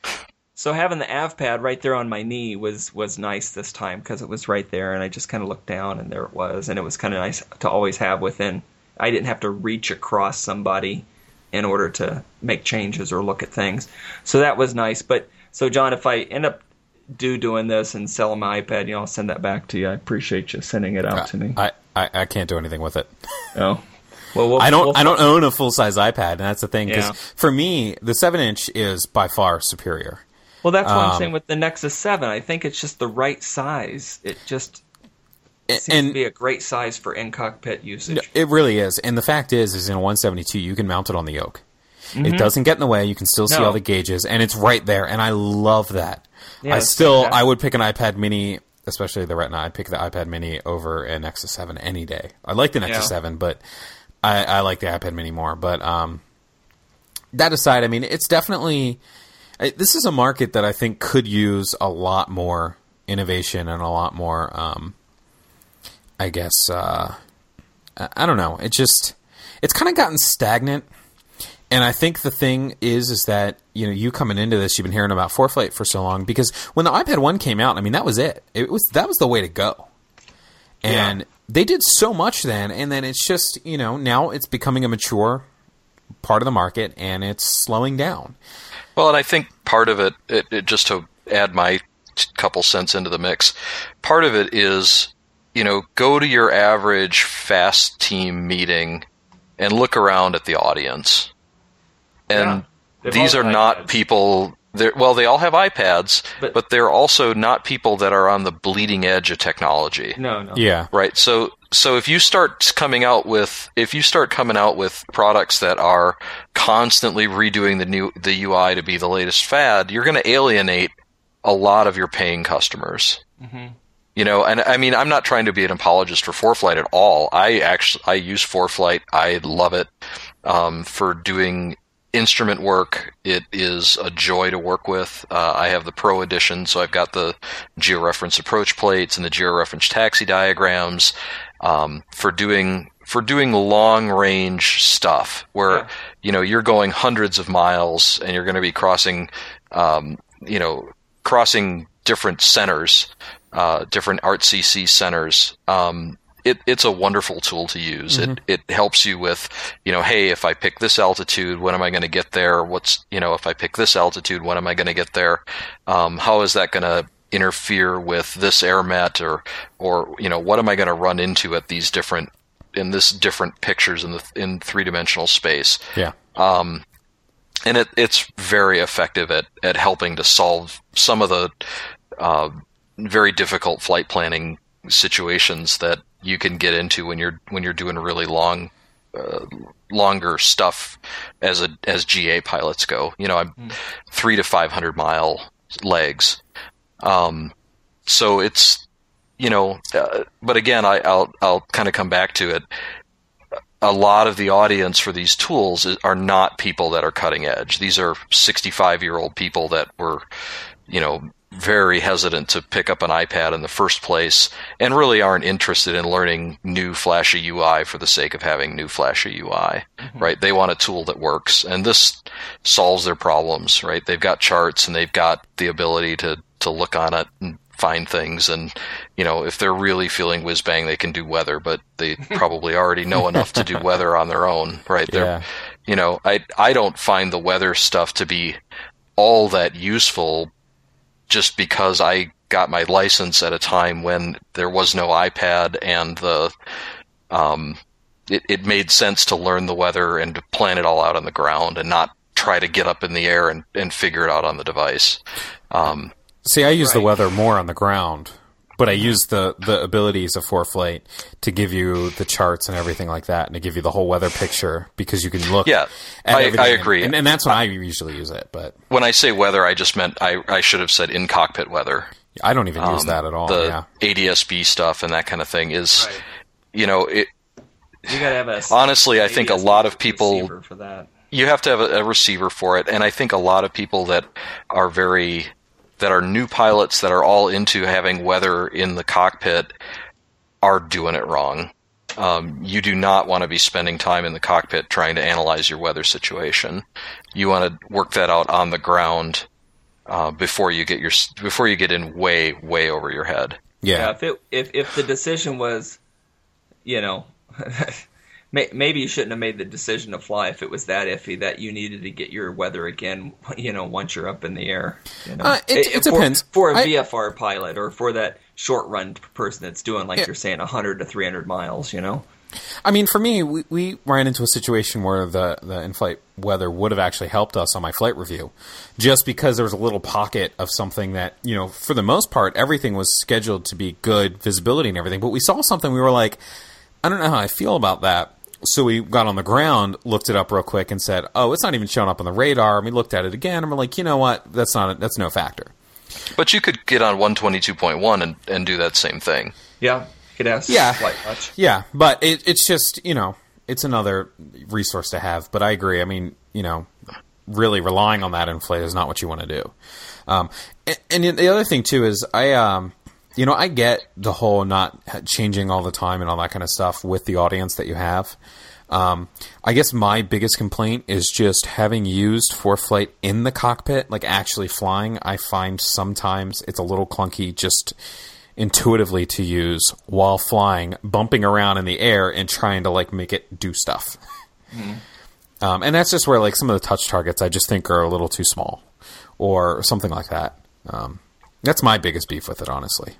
So having the AvPad right there on my knee was was nice this time because it was right there, and I just kind of looked down, and there it was, and it was kind of nice to always have within. I didn't have to reach across somebody in order to make changes or look at things, so that was nice. But so John, if I end up do doing this and selling my iPad, you know, I'll send that back to you. I appreciate you sending it out to me. I, I, I can't do anything with it. Oh, well, we'll I don't we'll, I don't own a full size iPad, and that's the thing. Because Yeah. for me, the seven inch is by far superior. Well, that's what I'm um, saying with the Nexus seven. I think it's just the right size. It just seems And to be a great size for in-cockpit usage. no, it really is. And the fact is, is in a one seventy-two, you can mount it on the yoke. Mm-hmm. It doesn't get in the way. You can still see No. all the gauges, and it's right there. And I love that. Yeah, I it's still, fantastic. I would pick an iPad Mini, especially the Retina. I'd pick the iPad Mini over a Nexus seven any day. I like the Nexus Yeah. seven, but I, I like the iPad Mini more. But um, that aside, I mean, it's definitely I, this is a market that I think could use a lot more innovation and a lot more. Um, I guess uh, I, I don't know. It just it's kind of gotten stagnant. And I think the thing is, is that, you know, you coming into this, you've been hearing about ForeFlight for so long because when the iPad one came out, I mean, that was it. It was, that was the way to go. And Yeah. they did so much then. And then it's just, you know, now it's becoming a mature part of the market and it's slowing down. well, and I think part of it, it, it just to add my t- couple cents into the mix, part of it is, you know, go to your average fast team meeting and look around at the audience. And Yeah. They've these all are got not iPads. people. They're, well, they all have iPads, But- but, they're also not people that are on the bleeding edge of technology. No, no. Yeah. Right. So so if you start coming out with if you start coming out with products that are constantly redoing the new the U I to be the latest fad, you're going to alienate a lot of your paying customers. Mm-hmm. You know, and I mean, I'm not trying to be an apologist for ForeFlight at all. I actually I use ForeFlight. I love it um, for doing instrument work. It is a joy to work with. Uh, I have the Pro Edition, so I've got the georeference approach plates and the georeference taxi diagrams um, for doing for doing long range stuff where Yeah. you know you're going hundreds of miles and you're going to be crossing um, you know crossing different centers. Uh, different A R T C C centers. Um, it, it's a wonderful tool to use. Mm-hmm. It it helps you with, you know, hey, if I pick this altitude, when am I going to get there? What's, you know, if I pick this altitude, when am I going to get there? Um, how is that going to interfere with this air met, or or you know, what am I going to run into at these different in this different pictures in the in three dimensional space? Yeah. Um, and it it's very effective at at helping to solve some of the uh, very difficult flight planning situations that you can get into when you're when you're doing really long, uh, longer stuff as a as G A pilots go. You know, I'm mm. three to five hundred mile legs. Um, so it's you know, uh, but again, I, I'll I'll kind of come back to it. A lot of the audience for these tools is, are not people that are cutting edge. These are sixty-five year old people that were, you know, very hesitant to pick up an iPad in the first place and really aren't interested in learning new flashy U I for the sake of having new flashy U I, mm-hmm. right? They want a tool that works, and this solves their problems, right? They've got charts and they've got the ability to, to look on it and find things, and, you know, if they're really feeling whiz bang, they can do weather, but they probably already know enough to do weather on their own, right? They're, Yeah. you know, I, I don't find the weather stuff to be all that useful just because I got my license at a time when there was no iPad, and the um, it, it made sense to learn the weather and to plan it all out on the ground and not try to get up in the air and, and figure it out on the device. Um, See, I use right. the weather more on the ground, but I use the, the abilities of ForeFlight to give you the charts and everything like that, and to give you the whole weather picture, because you can look Yeah, at I, everything. I agree. And, and that's when I usually use it, but When I say weather, I just meant I, I should have said in-cockpit weather. I don't even use Um, that at all. The yeah. A D S B stuff and that kind of thing is, Right. you know, it, You gotta have a honestly, I think a lot of people, receiver for that. you have to have a, a receiver for it, and I think a lot of people that are very, that are new pilots that are all into having weather in the cockpit are doing it wrong. Um, you do not want to be spending time in the cockpit trying to analyze your weather situation. You want to work that out on the ground uh, before you get your before you get in way way over your head. Yeah. Yeah, if it if if the decision was, you know, may, maybe you shouldn't have made the decision to fly if it was that iffy that you needed to get your weather again, you know, once you're up in the air. You know? Uh, it- it for, depends. For a I- V F R pilot or for that short run person that's doing, like Yeah. you're saying, one hundred to three hundred miles, you know? I mean, for me, we, we ran into a situation where the, the in-flight weather would have actually helped us on my flight review, just because there was a little pocket of something that, you know, for the most part, everything was scheduled to be good visibility and everything, but we saw something, we were like, I don't know how I feel about that. So we got on the ground, looked it up real quick, and said, oh, it's not even showing up on the radar. And we looked at it again, and we're like, you know what? That's not a, that's no factor. But you could get on one twenty-two point one and, and do that same thing. Yeah. Could ask Yeah. Flight Watch. Yeah, but it, it's just, you know, it's another resource to have. But I agree. I mean, you know, really relying on that in-flight is not what you want to do. Um, and, and the other thing, too, is I, um, you know, I get the whole not changing all the time and all that kind of stuff with the audience that you have. Um, I guess my biggest complaint is just having used ForeFlight in the cockpit, like actually flying. I find sometimes it's a little clunky just intuitively to use while flying, bumping around in the air and trying to like make it do stuff. Mm-hmm. Um, and that's just where like some of the touch targets I just think are a little too small or something like that. Um, that's my biggest beef with it, honestly.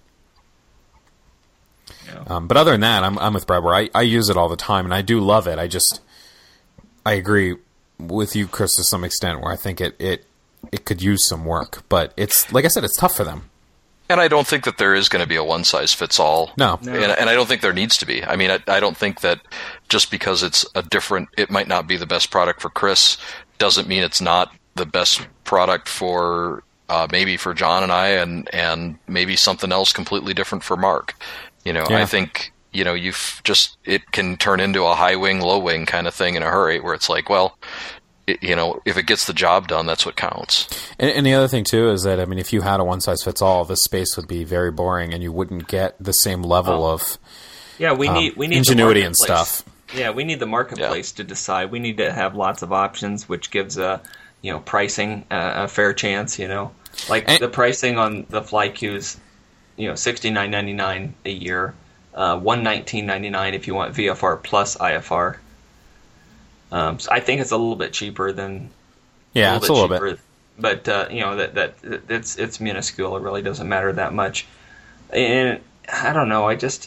Yeah. Um, but other than that, I'm, I'm with Brad where I, I use it all the time and I do love it. I just, I agree with you, Chris, to some extent where I think it, it, it could use some work, but it's, like I said, it's tough for them. And I don't think that there is going to be a one-size-fits-all. No. No. And, and I don't think there needs to be. I mean, I, I don't think that just because it's a different, it might not be the best product for Chris, doesn't mean it's not the best product for uh, maybe for John and I, and, and maybe something else completely different for Mark. You know, Yeah. I think, you know, you've just, it can turn into a high wing, low wing kind of thing in a hurry where it's like, well, it, you know, if it gets the job done, that's what counts. And, and the other thing, too, is that, I mean, if you had a one-size-fits-all, the space would be very boring, and you wouldn't get the same level Oh. of Yeah, we um, need we need ingenuity the and marketplace. stuff. Yeah, we need the marketplace to decide. We need to have lots of options, which gives a you know pricing uh, a fair chance. You know, like And- the pricing on the FlyQs, you know, sixty nine ninety nine a year, uh, one nineteen ninety nine if you want V F R plus I F R. Um, so I think it's a little bit cheaper than Yeah, it's a little bit. cheaper, but uh, you know that that it's it's minuscule. It really doesn't matter that much. And I don't know. I just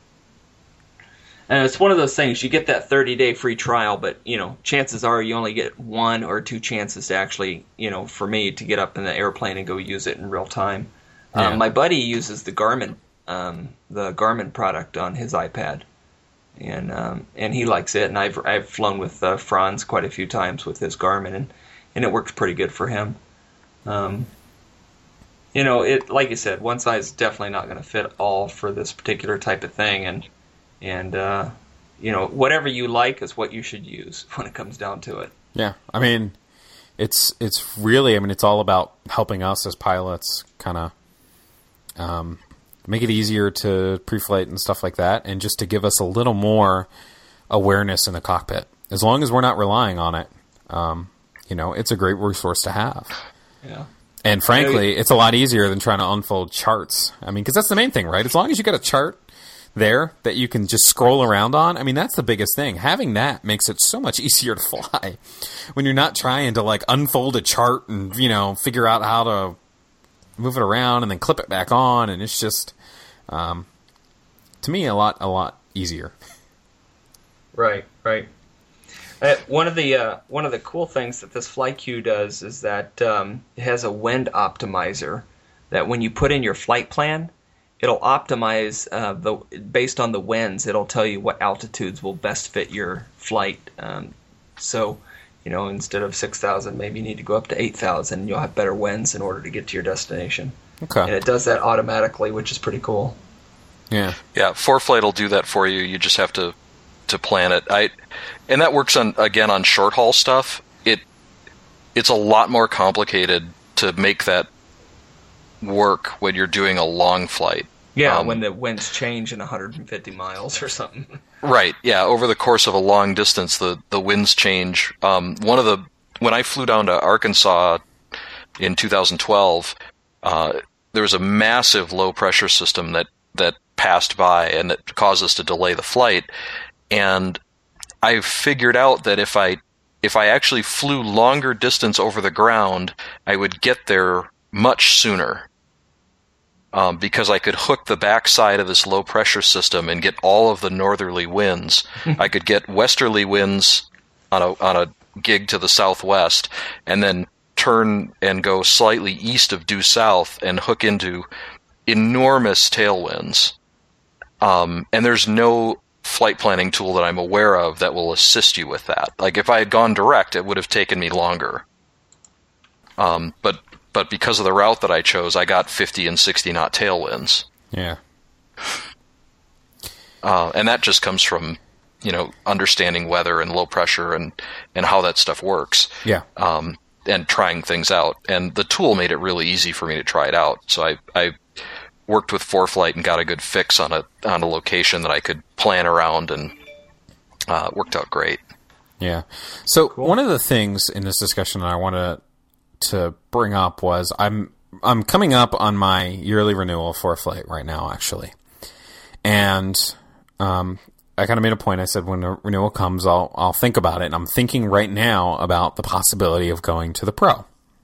and it's one of those things. You get that thirty day free trial, but you know, chances are you only get one or two chances to actually, you know, for me to get up in the airplane and go use it in real time. Yeah. Um, my buddy uses the Garmin, um, the Garmin product on his iPad, and um, and he likes it. And I've I've flown with uh, Franz quite a few times with his Garmin, and, and it works pretty good for him. Um, you know, it like you said, one size is definitely not going to fit all for this particular type of thing, and and uh, you know, whatever you like is what you should use when it comes down to it. Yeah, I mean, it's it's really, I mean, it's all about helping us as pilots kind of um, make it easier to pre-flight and stuff like that, and just to give us a little more awareness in the cockpit. As long as we're not relying on it, um, you know, it's a great resource to have. Yeah. And frankly, it's a lot easier than trying to unfold charts. I mean, because that's the main thing, right? As long as you got a chart there that you can just scroll around on, I mean, that's the biggest thing. Having that makes it so much easier to fly when you're not trying to like unfold a chart and, you know, figure out how to move it around and then clip it back on, and it's just, um, to me, a lot a lot easier. Right, right. Uh, one of the uh, one of the cool things that this FlyQ does is that um, it has a wind optimizer. That when you put in your flight plan, it'll optimize uh, the based on the winds. It'll tell you what altitudes will best fit your flight. Um, so, you know, instead of six thousand, maybe you need to go up to eight thousand. You'll have better winds in order to get to your destination. Okay. And it does that automatically, which is pretty cool. Yeah. Yeah, ForeFlight will do that for you. You just have to to plan it. I and that works on again on short haul stuff. It it's a lot more complicated to make that work when you're doing a long flight. Yeah, um, when the winds change in one hundred fifty miles or something. Right. Yeah. Over the course of a long distance, the the winds change. Um, one of the when I flew down to Arkansas in two thousand twelve, uh, there was a massive low pressure system that that passed by, and it caused us to delay the flight. And I figured out that if I if I actually flew longer distance over the ground, I would get there much sooner. Um, because I could hook the backside of this low pressure system and get all of the northerly winds. I could get westerly winds on a on a gig to the southwest, and then turn and go slightly east of due south and hook into enormous tailwinds. Um, and there's no flight planning tool that I'm aware of that will assist you with that. Like if I had gone direct, it would have taken me longer. Um, but But because of the route that I chose, I got fifty and sixty knot tailwinds. Yeah. Uh, and that just comes from, you know, understanding weather and low pressure and, and how that stuff works. Yeah. Um, and trying things out. And the tool made it really easy for me to try it out. So I, I worked with ForeFlight and got a good fix on a on a location that I could plan around, and uh, worked out great. Yeah. So cool. One of the things in this discussion that I want to to bring up was I'm I'm coming up on my yearly renewal for ForeFlight right now, actually, and um, I kind of made a point. I said when the renewal comes, I'll I'll think about it, and I'm thinking right now about the possibility of going to the Pro.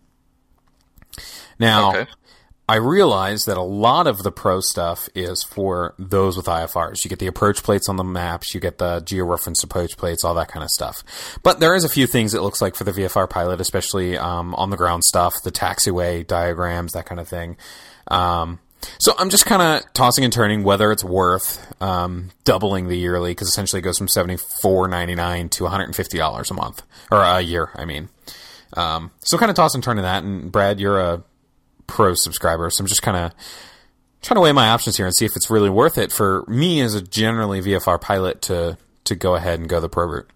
Now, okay. I realize that a lot of the Pro stuff is for those with I F Rs. You get the approach plates on the maps, you get the georeferenced approach plates, all that kind of stuff. But there is a few things it looks like for the V F R pilot, especially um, on the ground stuff, the taxiway diagrams, that kind of thing. Um, so I'm just kind of tossing and turning whether it's worth um, doubling the yearly, because essentially it goes from seventy-four ninety-nine to one hundred fifty dollars a month, or a year, I mean. Um, so kind of tossing and turning that, and Brad, you're a Pro subscriber, so I'm just kind of trying to weigh my options here and see if it's really worth it for me as a generally V F R pilot to to go ahead and go the Pro route.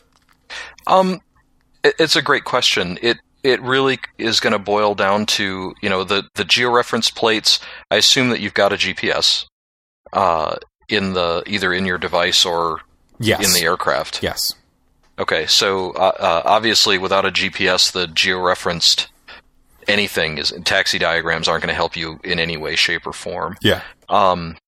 Um, it, it's a great question. It it really is going to boil down to, you know, the the georeference plates. I assume that you've got a G P S uh, in the either in your device or yes. in the aircraft. Yes. Okay, so uh, uh, obviously without a G P S, the georeferenced anything is taxi diagrams aren't going to help you in any way, shape, or form. Yeah. Um.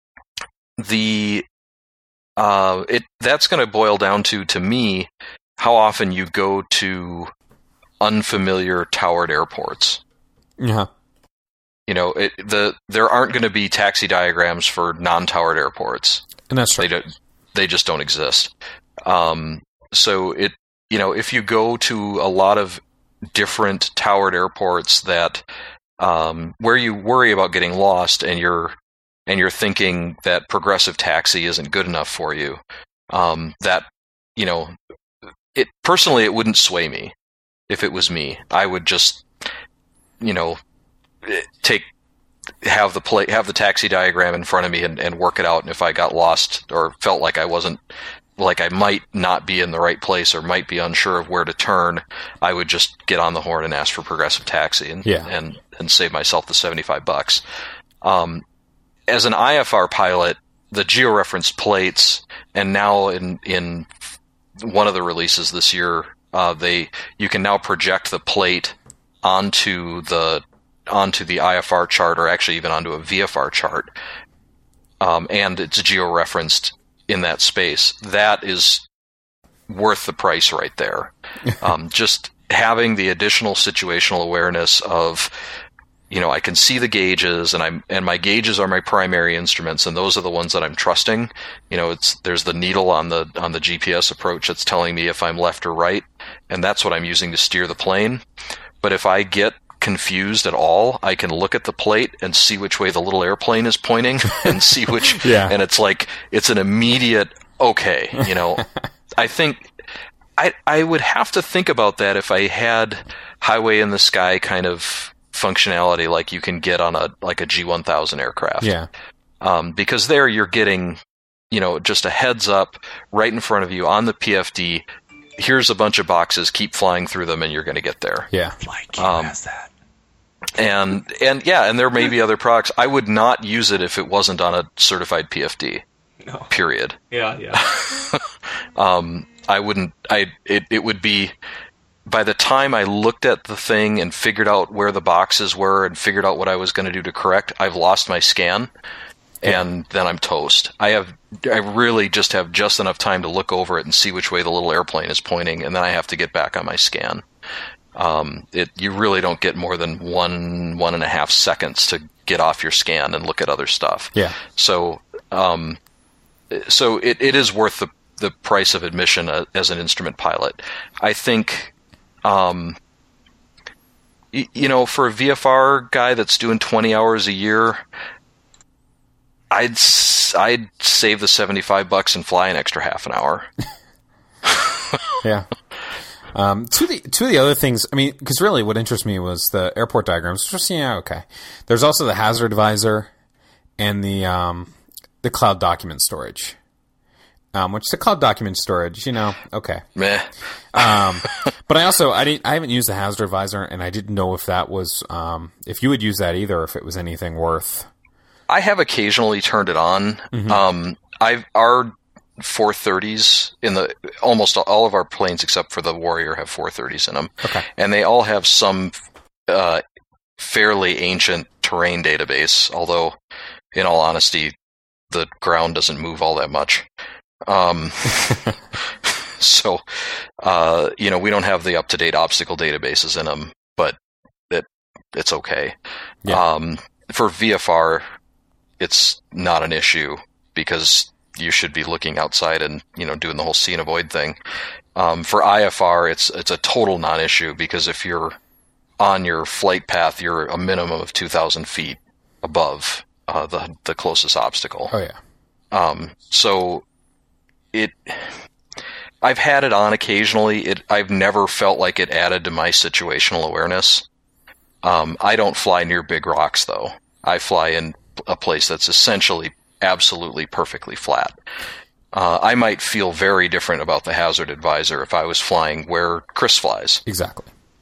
The uh, it that's going to boil down to to me how often you go to unfamiliar towered airports. Yeah. You know, it, the there aren't going to be taxi diagrams for non-towered airports, and that's true. They don't. They just don't exist. Um. So it you know if you go to a lot of different towered airports that um, where you worry about getting lost, and you're and you're thinking that progressive taxi isn't good enough for you, um, that you know, it personally it wouldn't sway me. If it was me, I would just you know take have the play have the taxi diagram in front of me and, and work it out. And if I got lost or felt like I wasn't like I might not be in the right place or might be unsure of where to turn, I would just get on the horn and ask for progressive taxi and yeah. and, and save myself the seventy-five bucks. Um, as an I F R pilot, the georeferenced plates, and now in in one of the releases this year, uh, they you can now project the plate onto the onto the I F R chart, or actually even onto a V F R chart, um, and it's georeferenced in that space. That is worth the price right there. um, just having the additional situational awareness of you know, I can see the gauges, and I'm and my gauges are my primary instruments, and those are the ones that I'm trusting. You know, it's there's the needle on the on the G P S approach that's telling me if I'm left or right, and that's what I'm using to steer the plane. But if I get confused at all, I can look at the plate and see which way the little airplane is pointing, and see which. Yeah. And it's like it's an immediate okay. You know, I think I I would have to think about that if I had highway in the sky kind of functionality like you can get on a like a G one thousand aircraft. Yeah. Um, because there you're getting, you know, just a heads up right in front of you on the P F D. Here's a bunch of boxes. Keep flying through them, and you're going to get there. Yeah. Like, Um, has that. And and yeah, and there may be other products. I would not use it if it wasn't on a certified P F D. No. Period. Yeah, yeah. um, I wouldn't. I it it would be. By the time I looked at the thing and figured out where the boxes were and figured out what I was going to do to correct, I've lost my scan, and then I'm toast. I have, I really just have just enough time to look over it and see which way the little airplane is pointing, and then I have to get back on my scan. Um, it you really don't get more than one one and a half seconds to get off your scan and look at other stuff. Yeah. So, um, so it, it is worth the the price of admission uh, as an instrument pilot. I think. Um, y- you know, for a V F R guy that's doing twenty hours a year, I'd s- I'd save the seventy-five bucks and fly an extra half an hour. Yeah. Um, two of the two of the other things, I mean, because really what interests me was the airport diagrams. Just yeah, okay. There's also the hazard visor and the um, the cloud document storage. Um, which the cloud document storage, you know, okay. Meh. Um, but I also I didn't I haven't used the hazard advisor, and I didn't know if that was um, if you would use that either, or if it was anything worth. I have occasionally turned it on. Mm-hmm. Um, I've our four thirties in the almost all of our planes except for the Warrior have four thirties in them, Okay. and they all have some uh, fairly ancient terrain database. Although, in all honesty, the ground doesn't move all that much. Um, so, uh, you know, we don't have the up-to-date obstacle databases in them, but it, it's okay. Yeah. Um, for V F R, it's not an issue because you should be looking outside and, you know, doing the whole see and avoid thing. Um, for I F R, it's, it's a total non-issue because if you're on your flight path, you're a minimum of two thousand feet above, uh, the, the closest obstacle. Oh yeah. Um, so, It, I've had it on occasionally. It, I've never felt like it added to my situational awareness. Um, I don't fly near big rocks, though. I fly in a place that's essentially absolutely perfectly flat. Uh, I might feel very different about the hazard advisor if I was flying where Chris flies. Exactly.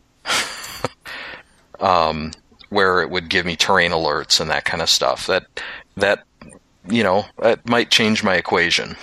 um, where it would give me terrain alerts and that kind of stuff. That, that, you know, that might change my equation.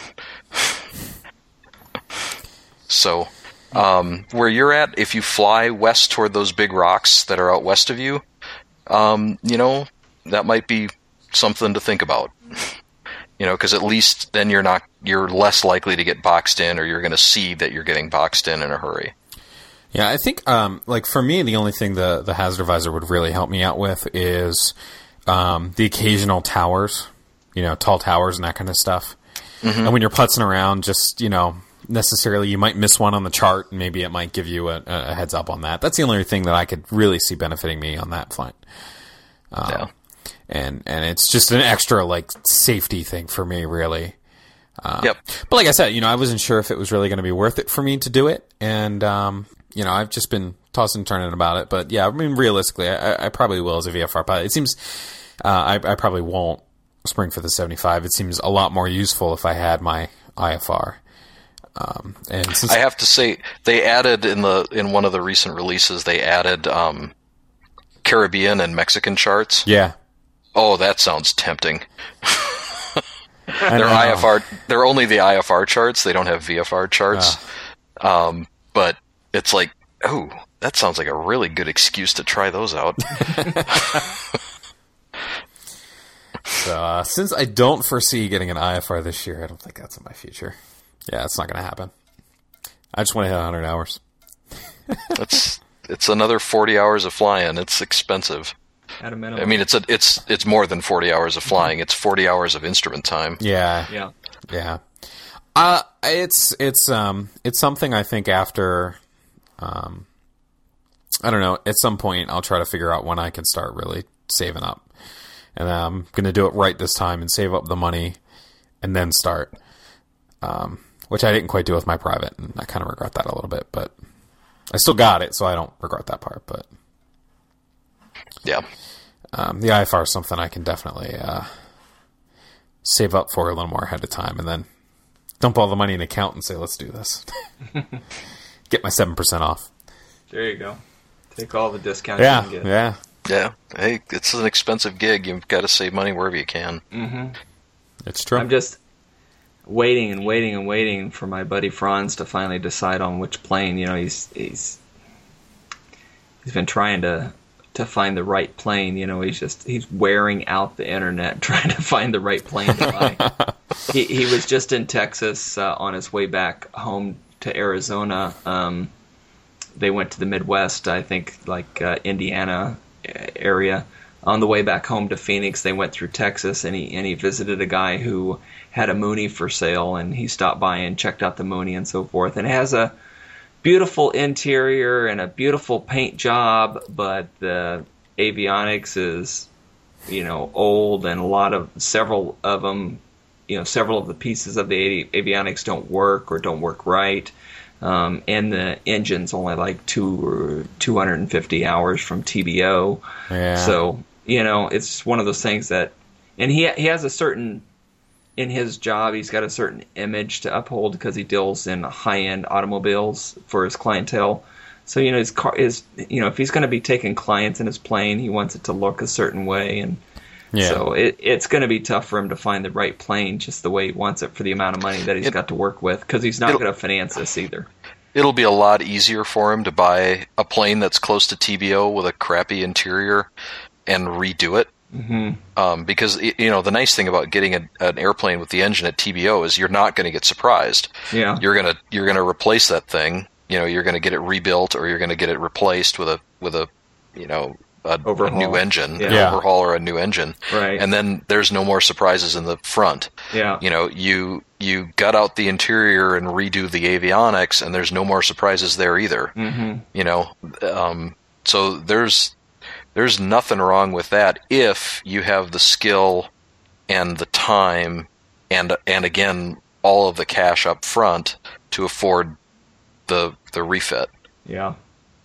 So, um, where you're at, if you fly west toward those big rocks that are out west of you, um, you know, that might be something to think about. You know, because at least then you're not, you're less likely to get boxed in, or you're going to see that you're getting boxed in in a hurry. Yeah, I think, um, like, for me, the only thing the, the hazard advisor would really help me out with is um, the occasional towers, you know, tall towers and that kind of stuff. Mm-hmm. And when you're putzing around, just, you know, necessarily you might miss one on the chart, and maybe it might give you a, a heads up on that. That's the only thing that I could really see benefiting me on that flight. Um, yeah. And, and it's just an extra, like, safety thing for me, really. Um, yep. But like I said, you know, I wasn't sure if it was really going to be worth it for me to do it. And, um, you know, I've just been tossing and turning about it. But yeah, I mean, realistically, I, I probably will as a V F R pilot. It seems uh, I, I probably won't spring for the seventy-five. It seems a lot more useful if I had my I F R. Um, and since I have to say, they added in the in one of the recent releases, they added um, Caribbean and Mexican charts. Yeah. Oh, that sounds tempting. I They're know. I F R. They're only the I F R charts. They don't have V F R charts. Oh. Um, but it's like, oh, that sounds like a really good excuse to try those out. So uh, since I don't foresee getting an I F R this year, I don't think that's in my future. Yeah, it's not going to happen. I just want to hit one hundred hours. It's it's another forty hours of flying. It's expensive. at a minimum. I mean, it's a, it's it's more than forty hours of flying. It's forty hours of instrument time. Yeah. Yeah. Yeah. Uh, it's it's um it's something I think after, um, I don't know. At some point, I'll try to figure out when I can start really saving up, and I'm going to do it right this time and save up the money, and then start. Um, which I didn't quite do with my private, and I kind of regret that a little bit, but I still got it, so I don't regret that part. But yeah, um, the I F R is something I can definitely uh, save up for a little more ahead of time, and then dump all the money in an account and say, let's do this. Get my seven percent off. There you go. Take all the discounts Yeah, you can get. yeah. yeah. Hey, it's an expensive gig. You've got to save money wherever you can. Mm-hmm. It's true. I'm just waiting and waiting and waiting for my buddy Franz to finally decide on which plane. You know, he's he's he's been trying to to find the right plane. You know, he's just he's wearing out the internet trying to find the right plane to buy. he he was just in Texas uh, on his way back home to Arizona. Um, they went to the Midwest, I think, like uh, Indiana area. On the way back home to Phoenix, they went through Texas, and he and he visited a guy who had a Mooney for sale, and he stopped by and checked out the Mooney and so forth. And it has a beautiful interior and a beautiful paint job, but the avionics is, you know, old, and a lot of several of them, you know, several of the pieces of the avionics don't work or don't work right. Um, and the engine's only like two or two hundred fifty hours from T B O. Yeah. So, you know, it's one of those things that, and he he has a certain, in his job, he's got a certain image to uphold because he deals in high-end automobiles for his clientele. So, you know, his car is, you know, if he's going to be taking clients in his plane, he wants it to look a certain way. And Yeah. so it, it's going to be tough for him to find the right plane just the way he wants it for the amount of money that he's It- got to work with, because he's not it'll- going to finance this either. It'll be a lot easier for him to buy a plane that's close to T B O with a crappy interior and redo it. Mm-hmm. Um, because, y- you know, the nice thing about getting a, an airplane with the engine at T B O is you're not going to get surprised. Yeah. You're gonna you're gonna replace that thing. You know, you're going to get it rebuilt, or you're going to get it replaced with a with a you know a, a Overhaul. new engine, Yeah. an Yeah. overhaul or a new engine. Right. And then there's no more surprises in the front. Yeah. You know, you you gut out the interior and redo the avionics, and there's no more surprises there either. Mm-hmm. You know, um, so there's there's nothing wrong with that if you have the skill and the time and and again all of the cash up front to afford the the refit. Yeah.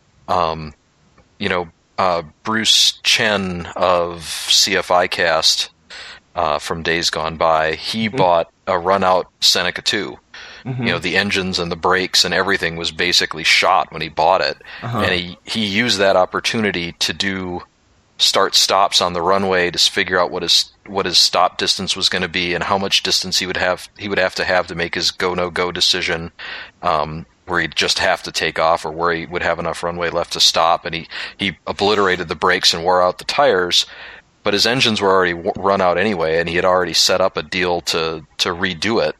Um, you know, uh, Bruce Chen of C F I Cast uh, from days gone by, he Mm-hmm. bought a run-out Seneca two. Mm-hmm. You know, the engines and the brakes and everything was basically shot when he bought it. Uh-huh. And he, he used that opportunity to do start stops on the runway to figure out what his what his stop distance was going to be and how much distance he would have he would have to have to make his go no go decision, um, where he'd just have to take off or where he would have enough runway left to stop. And he he obliterated the brakes and wore out the tires, but his engines were already w- run out anyway, and he had already set up a deal to to redo it.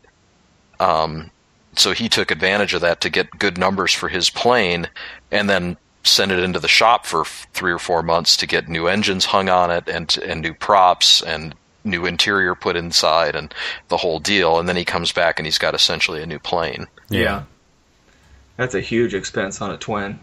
Um, so he took advantage of that to get good numbers for his plane, and then send it into the shop for f- three or four months to get new engines hung on it and and new props and new interior put inside and the whole deal. And then he comes back and he's got essentially a new plane. Yeah. That's a huge expense on a twin.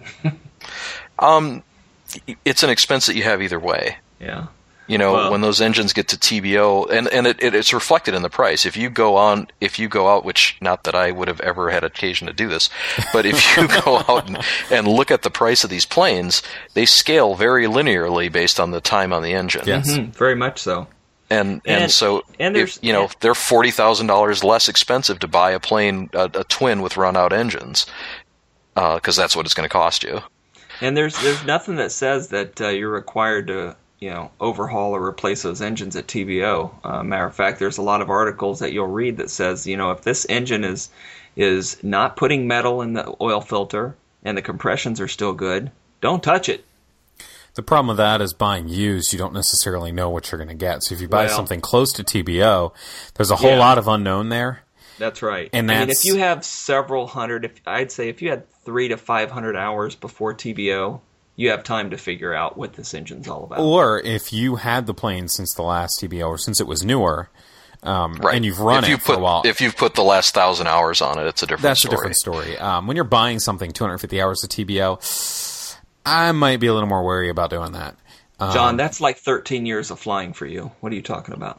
Um, it's an expense that you have either way. Yeah. You know, Well- when those engines get to T B O, and, and it, it, it's reflected in the price. If you go on, if you go out, which not that I would have ever had occasion to do this, but if you go out and, and look at the price of these planes, they scale very linearly based on the time on the engine. Yes. Mhm, very much so. And, and And- so, and if, there's- you know, and- they're forty thousand dollars less expensive to buy a plane, a, a twin with run-out engines, because that's what it's going to cost you. And there's there's nothing that says that uh, you're required to, you know, overhaul or replace those engines at T B O. Uh, matter of fact, there's a lot of articles that you'll read that says, you know, if this engine is is not putting metal in the oil filter and the compressions are still good, don't touch it. The problem with that is buying used, you don't necessarily know what you're going to get. So if you buy Well- something close to T B O, there's a whole Yeah. lot of unknown there. That's right. And I mean, that's- if you have several hundred, if I'd say if you had three to five hundred hours before T B O, you have time to figure out what this engine's all about. Or if you had the plane since the last T B O, or since it was newer, um, right. and you've run if you it for put, a while. If you've put the last thousand hours on it, it's a different that's story. a different story. Um, when you're buying something two hundred fifty hours of T B O, I might be a little more wary about doing that. Um, John, that's like thirteen years of flying for you. What are you talking about?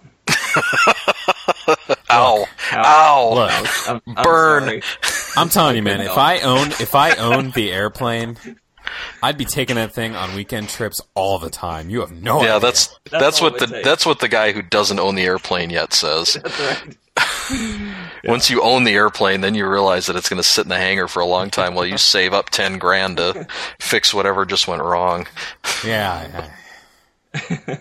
Ow! Ow! Ow! Look, I'm, I'm Burn. sorry. I'm telling you, man. No. If I owned, if I owned the airplane, I'd be taking that thing on weekend trips all the time. You have no idea. Yeah, that's That's that's all what it the takes. that's what the guy who doesn't own the airplane yet says. That's right. Once you own the airplane, then you realize that it's going to sit in the hangar for a long time while you save up ten grand to fix whatever just went wrong. Yeah. yeah.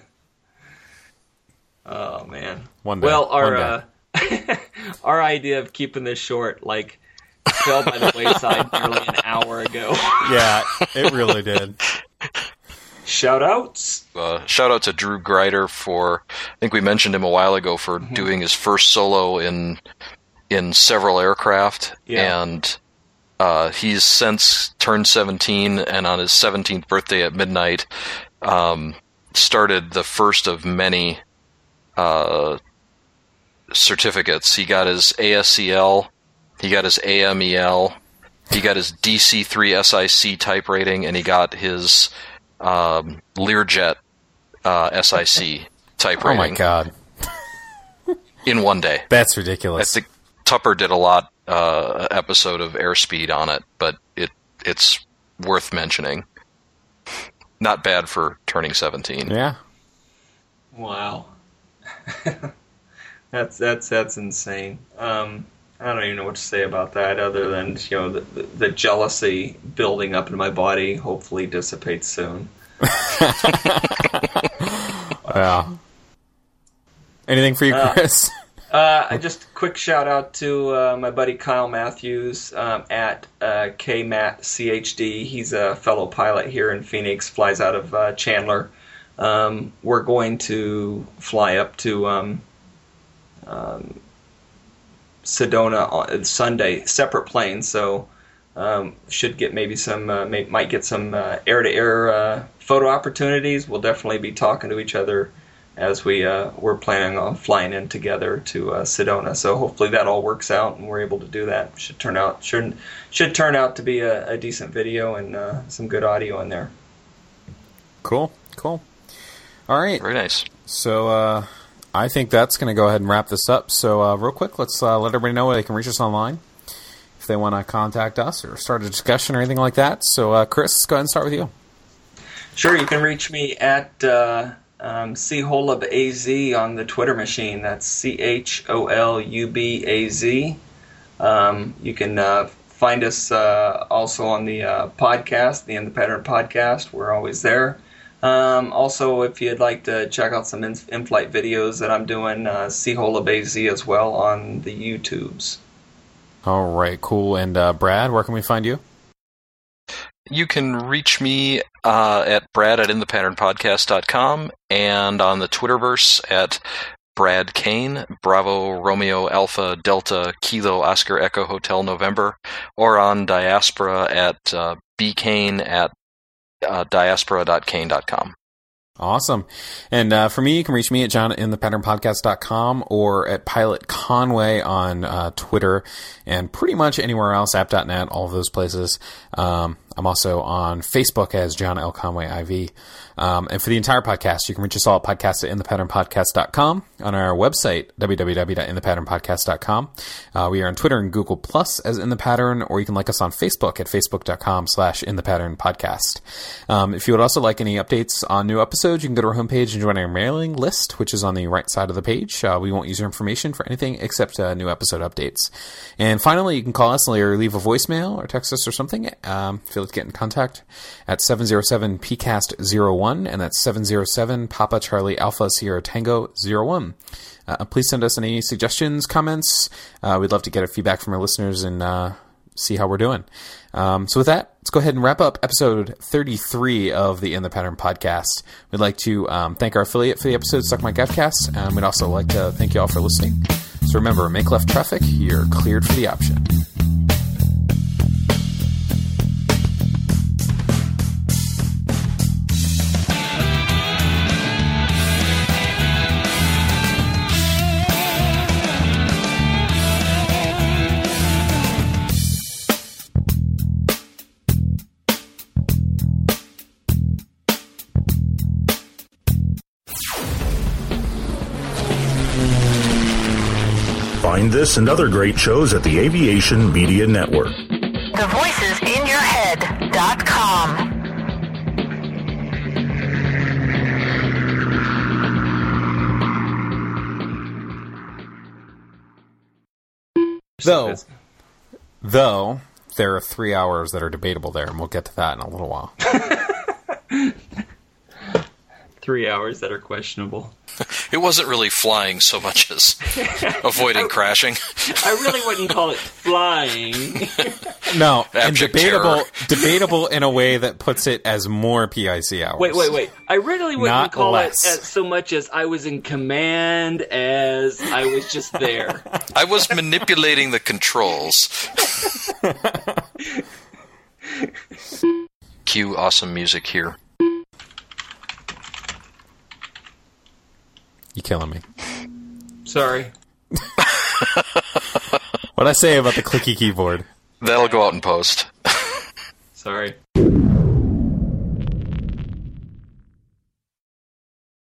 Oh man. One day. Well, our One uh, our idea of keeping this short, like, fell by the wayside nearly an hour ago. Yeah, it really did. Shout outs. Uh, shout out to Drew Greider for, I think we mentioned him a while ago, for Mm-hmm. doing his first solo in in several aircraft, Yeah. and uh, he's since turned seventeen, and on his seventeenth birthday at midnight, um, started the first of many uh, certificates. He got his A S C L, he got his A M E L, he got his D C three S I C type rating, and he got his um, Learjet uh, S I C type Oh rating. my god, in one day. that's I ridiculous. think Tupper did a lot uh, episode of Airspeed on it, but it it's worth mentioning. Not bad for turning seventeen. Yeah. Wow. that's that's that's insane. Um, I don't even know what to say about that, other than, you know, the, the, the jealousy building up in my body hopefully dissipates soon. Yeah. Anything for you, Uh, Chris? Uh, I just a quick shout out to uh, my buddy Kyle Matthews um, at uh, K Matt C H D. He's a fellow pilot here in Phoenix, flies out of uh, Chandler. Um, we're going to fly up to um, um, Sedona on Sunday, separate planes, so um, should get maybe some, uh, may, might get some uh, air-to-air uh, photo opportunities. We'll definitely be talking to each other as we uh, we're planning on flying in together to uh, Sedona. So hopefully that all works out and we're able to do that. Should turn out should should turn out to be a, a decent video and uh, some good audio in there. Cool. Cool. All right. Very nice. So uh, I think that's going to go ahead and wrap this up. So uh, real quick, let's uh, let everybody know where they can reach us online if they want to contact us or start a discussion or anything like that. So uh, Chris, go ahead and start with you. Sure, you can reach me at uh, um, C Holub A Z on the Twitter machine. That's C H O L U B A Z. Um, you can uh, find us uh, also on the uh, podcast, the In the Pattern podcast. We're always there. Um, also, if you'd like to check out some in- in-flight videos that I'm doing, uh, C Holub A Z as well on the YouTubes. All right, cool. And uh, Brad, where can we find you? You can reach me uh, at brad at in the pattern podcast dot com and on the Twitterverse at Brad Kane, Bravo Romeo Alpha Delta Kilo Oscar Echo Hotel November, or on Diaspora at uh, bkane at uh, diaspora dot kane dot com. Awesome. And uh, for me, you can reach me at john in the pattern podcast dot com or at Pilot Conway on uh, Twitter and pretty much anywhere else, app dot net, all of those places. Um, I'm also on Facebook as John L. Conway I V. Um, and for the entire podcast, you can reach us all at podcast at in the pattern podcast dot com, on our website, w w w dot in the pattern podcast dot com. Uh, we are on Twitter and Google Plus as In the Pattern, or you can like us on Facebook at facebook dot com slash in the pattern podcast. Um, if you would also like any updates on new episodes, you can go to our homepage and join our mailing list, which is on the right side of the page. Uh, we won't use your information for anything except uh, new episode updates. And finally, you can call us or leave a voicemail or text us or something. Um, feel free to get in contact at seven zero seven P C A S T zero one, and that's seven zero seven Papa Charlie Alpha Sierra Tango zero one. Uh, please send us any suggestions, comments. Uh, we'd love to get a feedback from our listeners and uh, see how we're doing. Um, so with that, let's go ahead and wrap up episode thirty-three of the In the Pattern podcast. We'd like to um, thank our affiliate for the episode, Suck My Gavcast, and we'd also like to thank you all for listening. So remember, make left traffic, you're cleared for the option. Find this and other great shows at the Aviation Media Network. The voices in your head dot com. Though, though, there are three hours that are debatable there, and we'll get to that in a little while. Three hours that are questionable. It wasn't really flying so much as avoiding crashing. I really wouldn't call it flying. No, and Abject debatable, terror. debatable in a way that puts it as more P I C hours. Wait, wait, wait. I really wouldn't Not call less. it as so much as I was in command as I was just there. I was manipulating the controls. Cue awesome music here. You killing me. Sorry. What'd I say about the clicky keyboard? That'll go out in post. Sorry.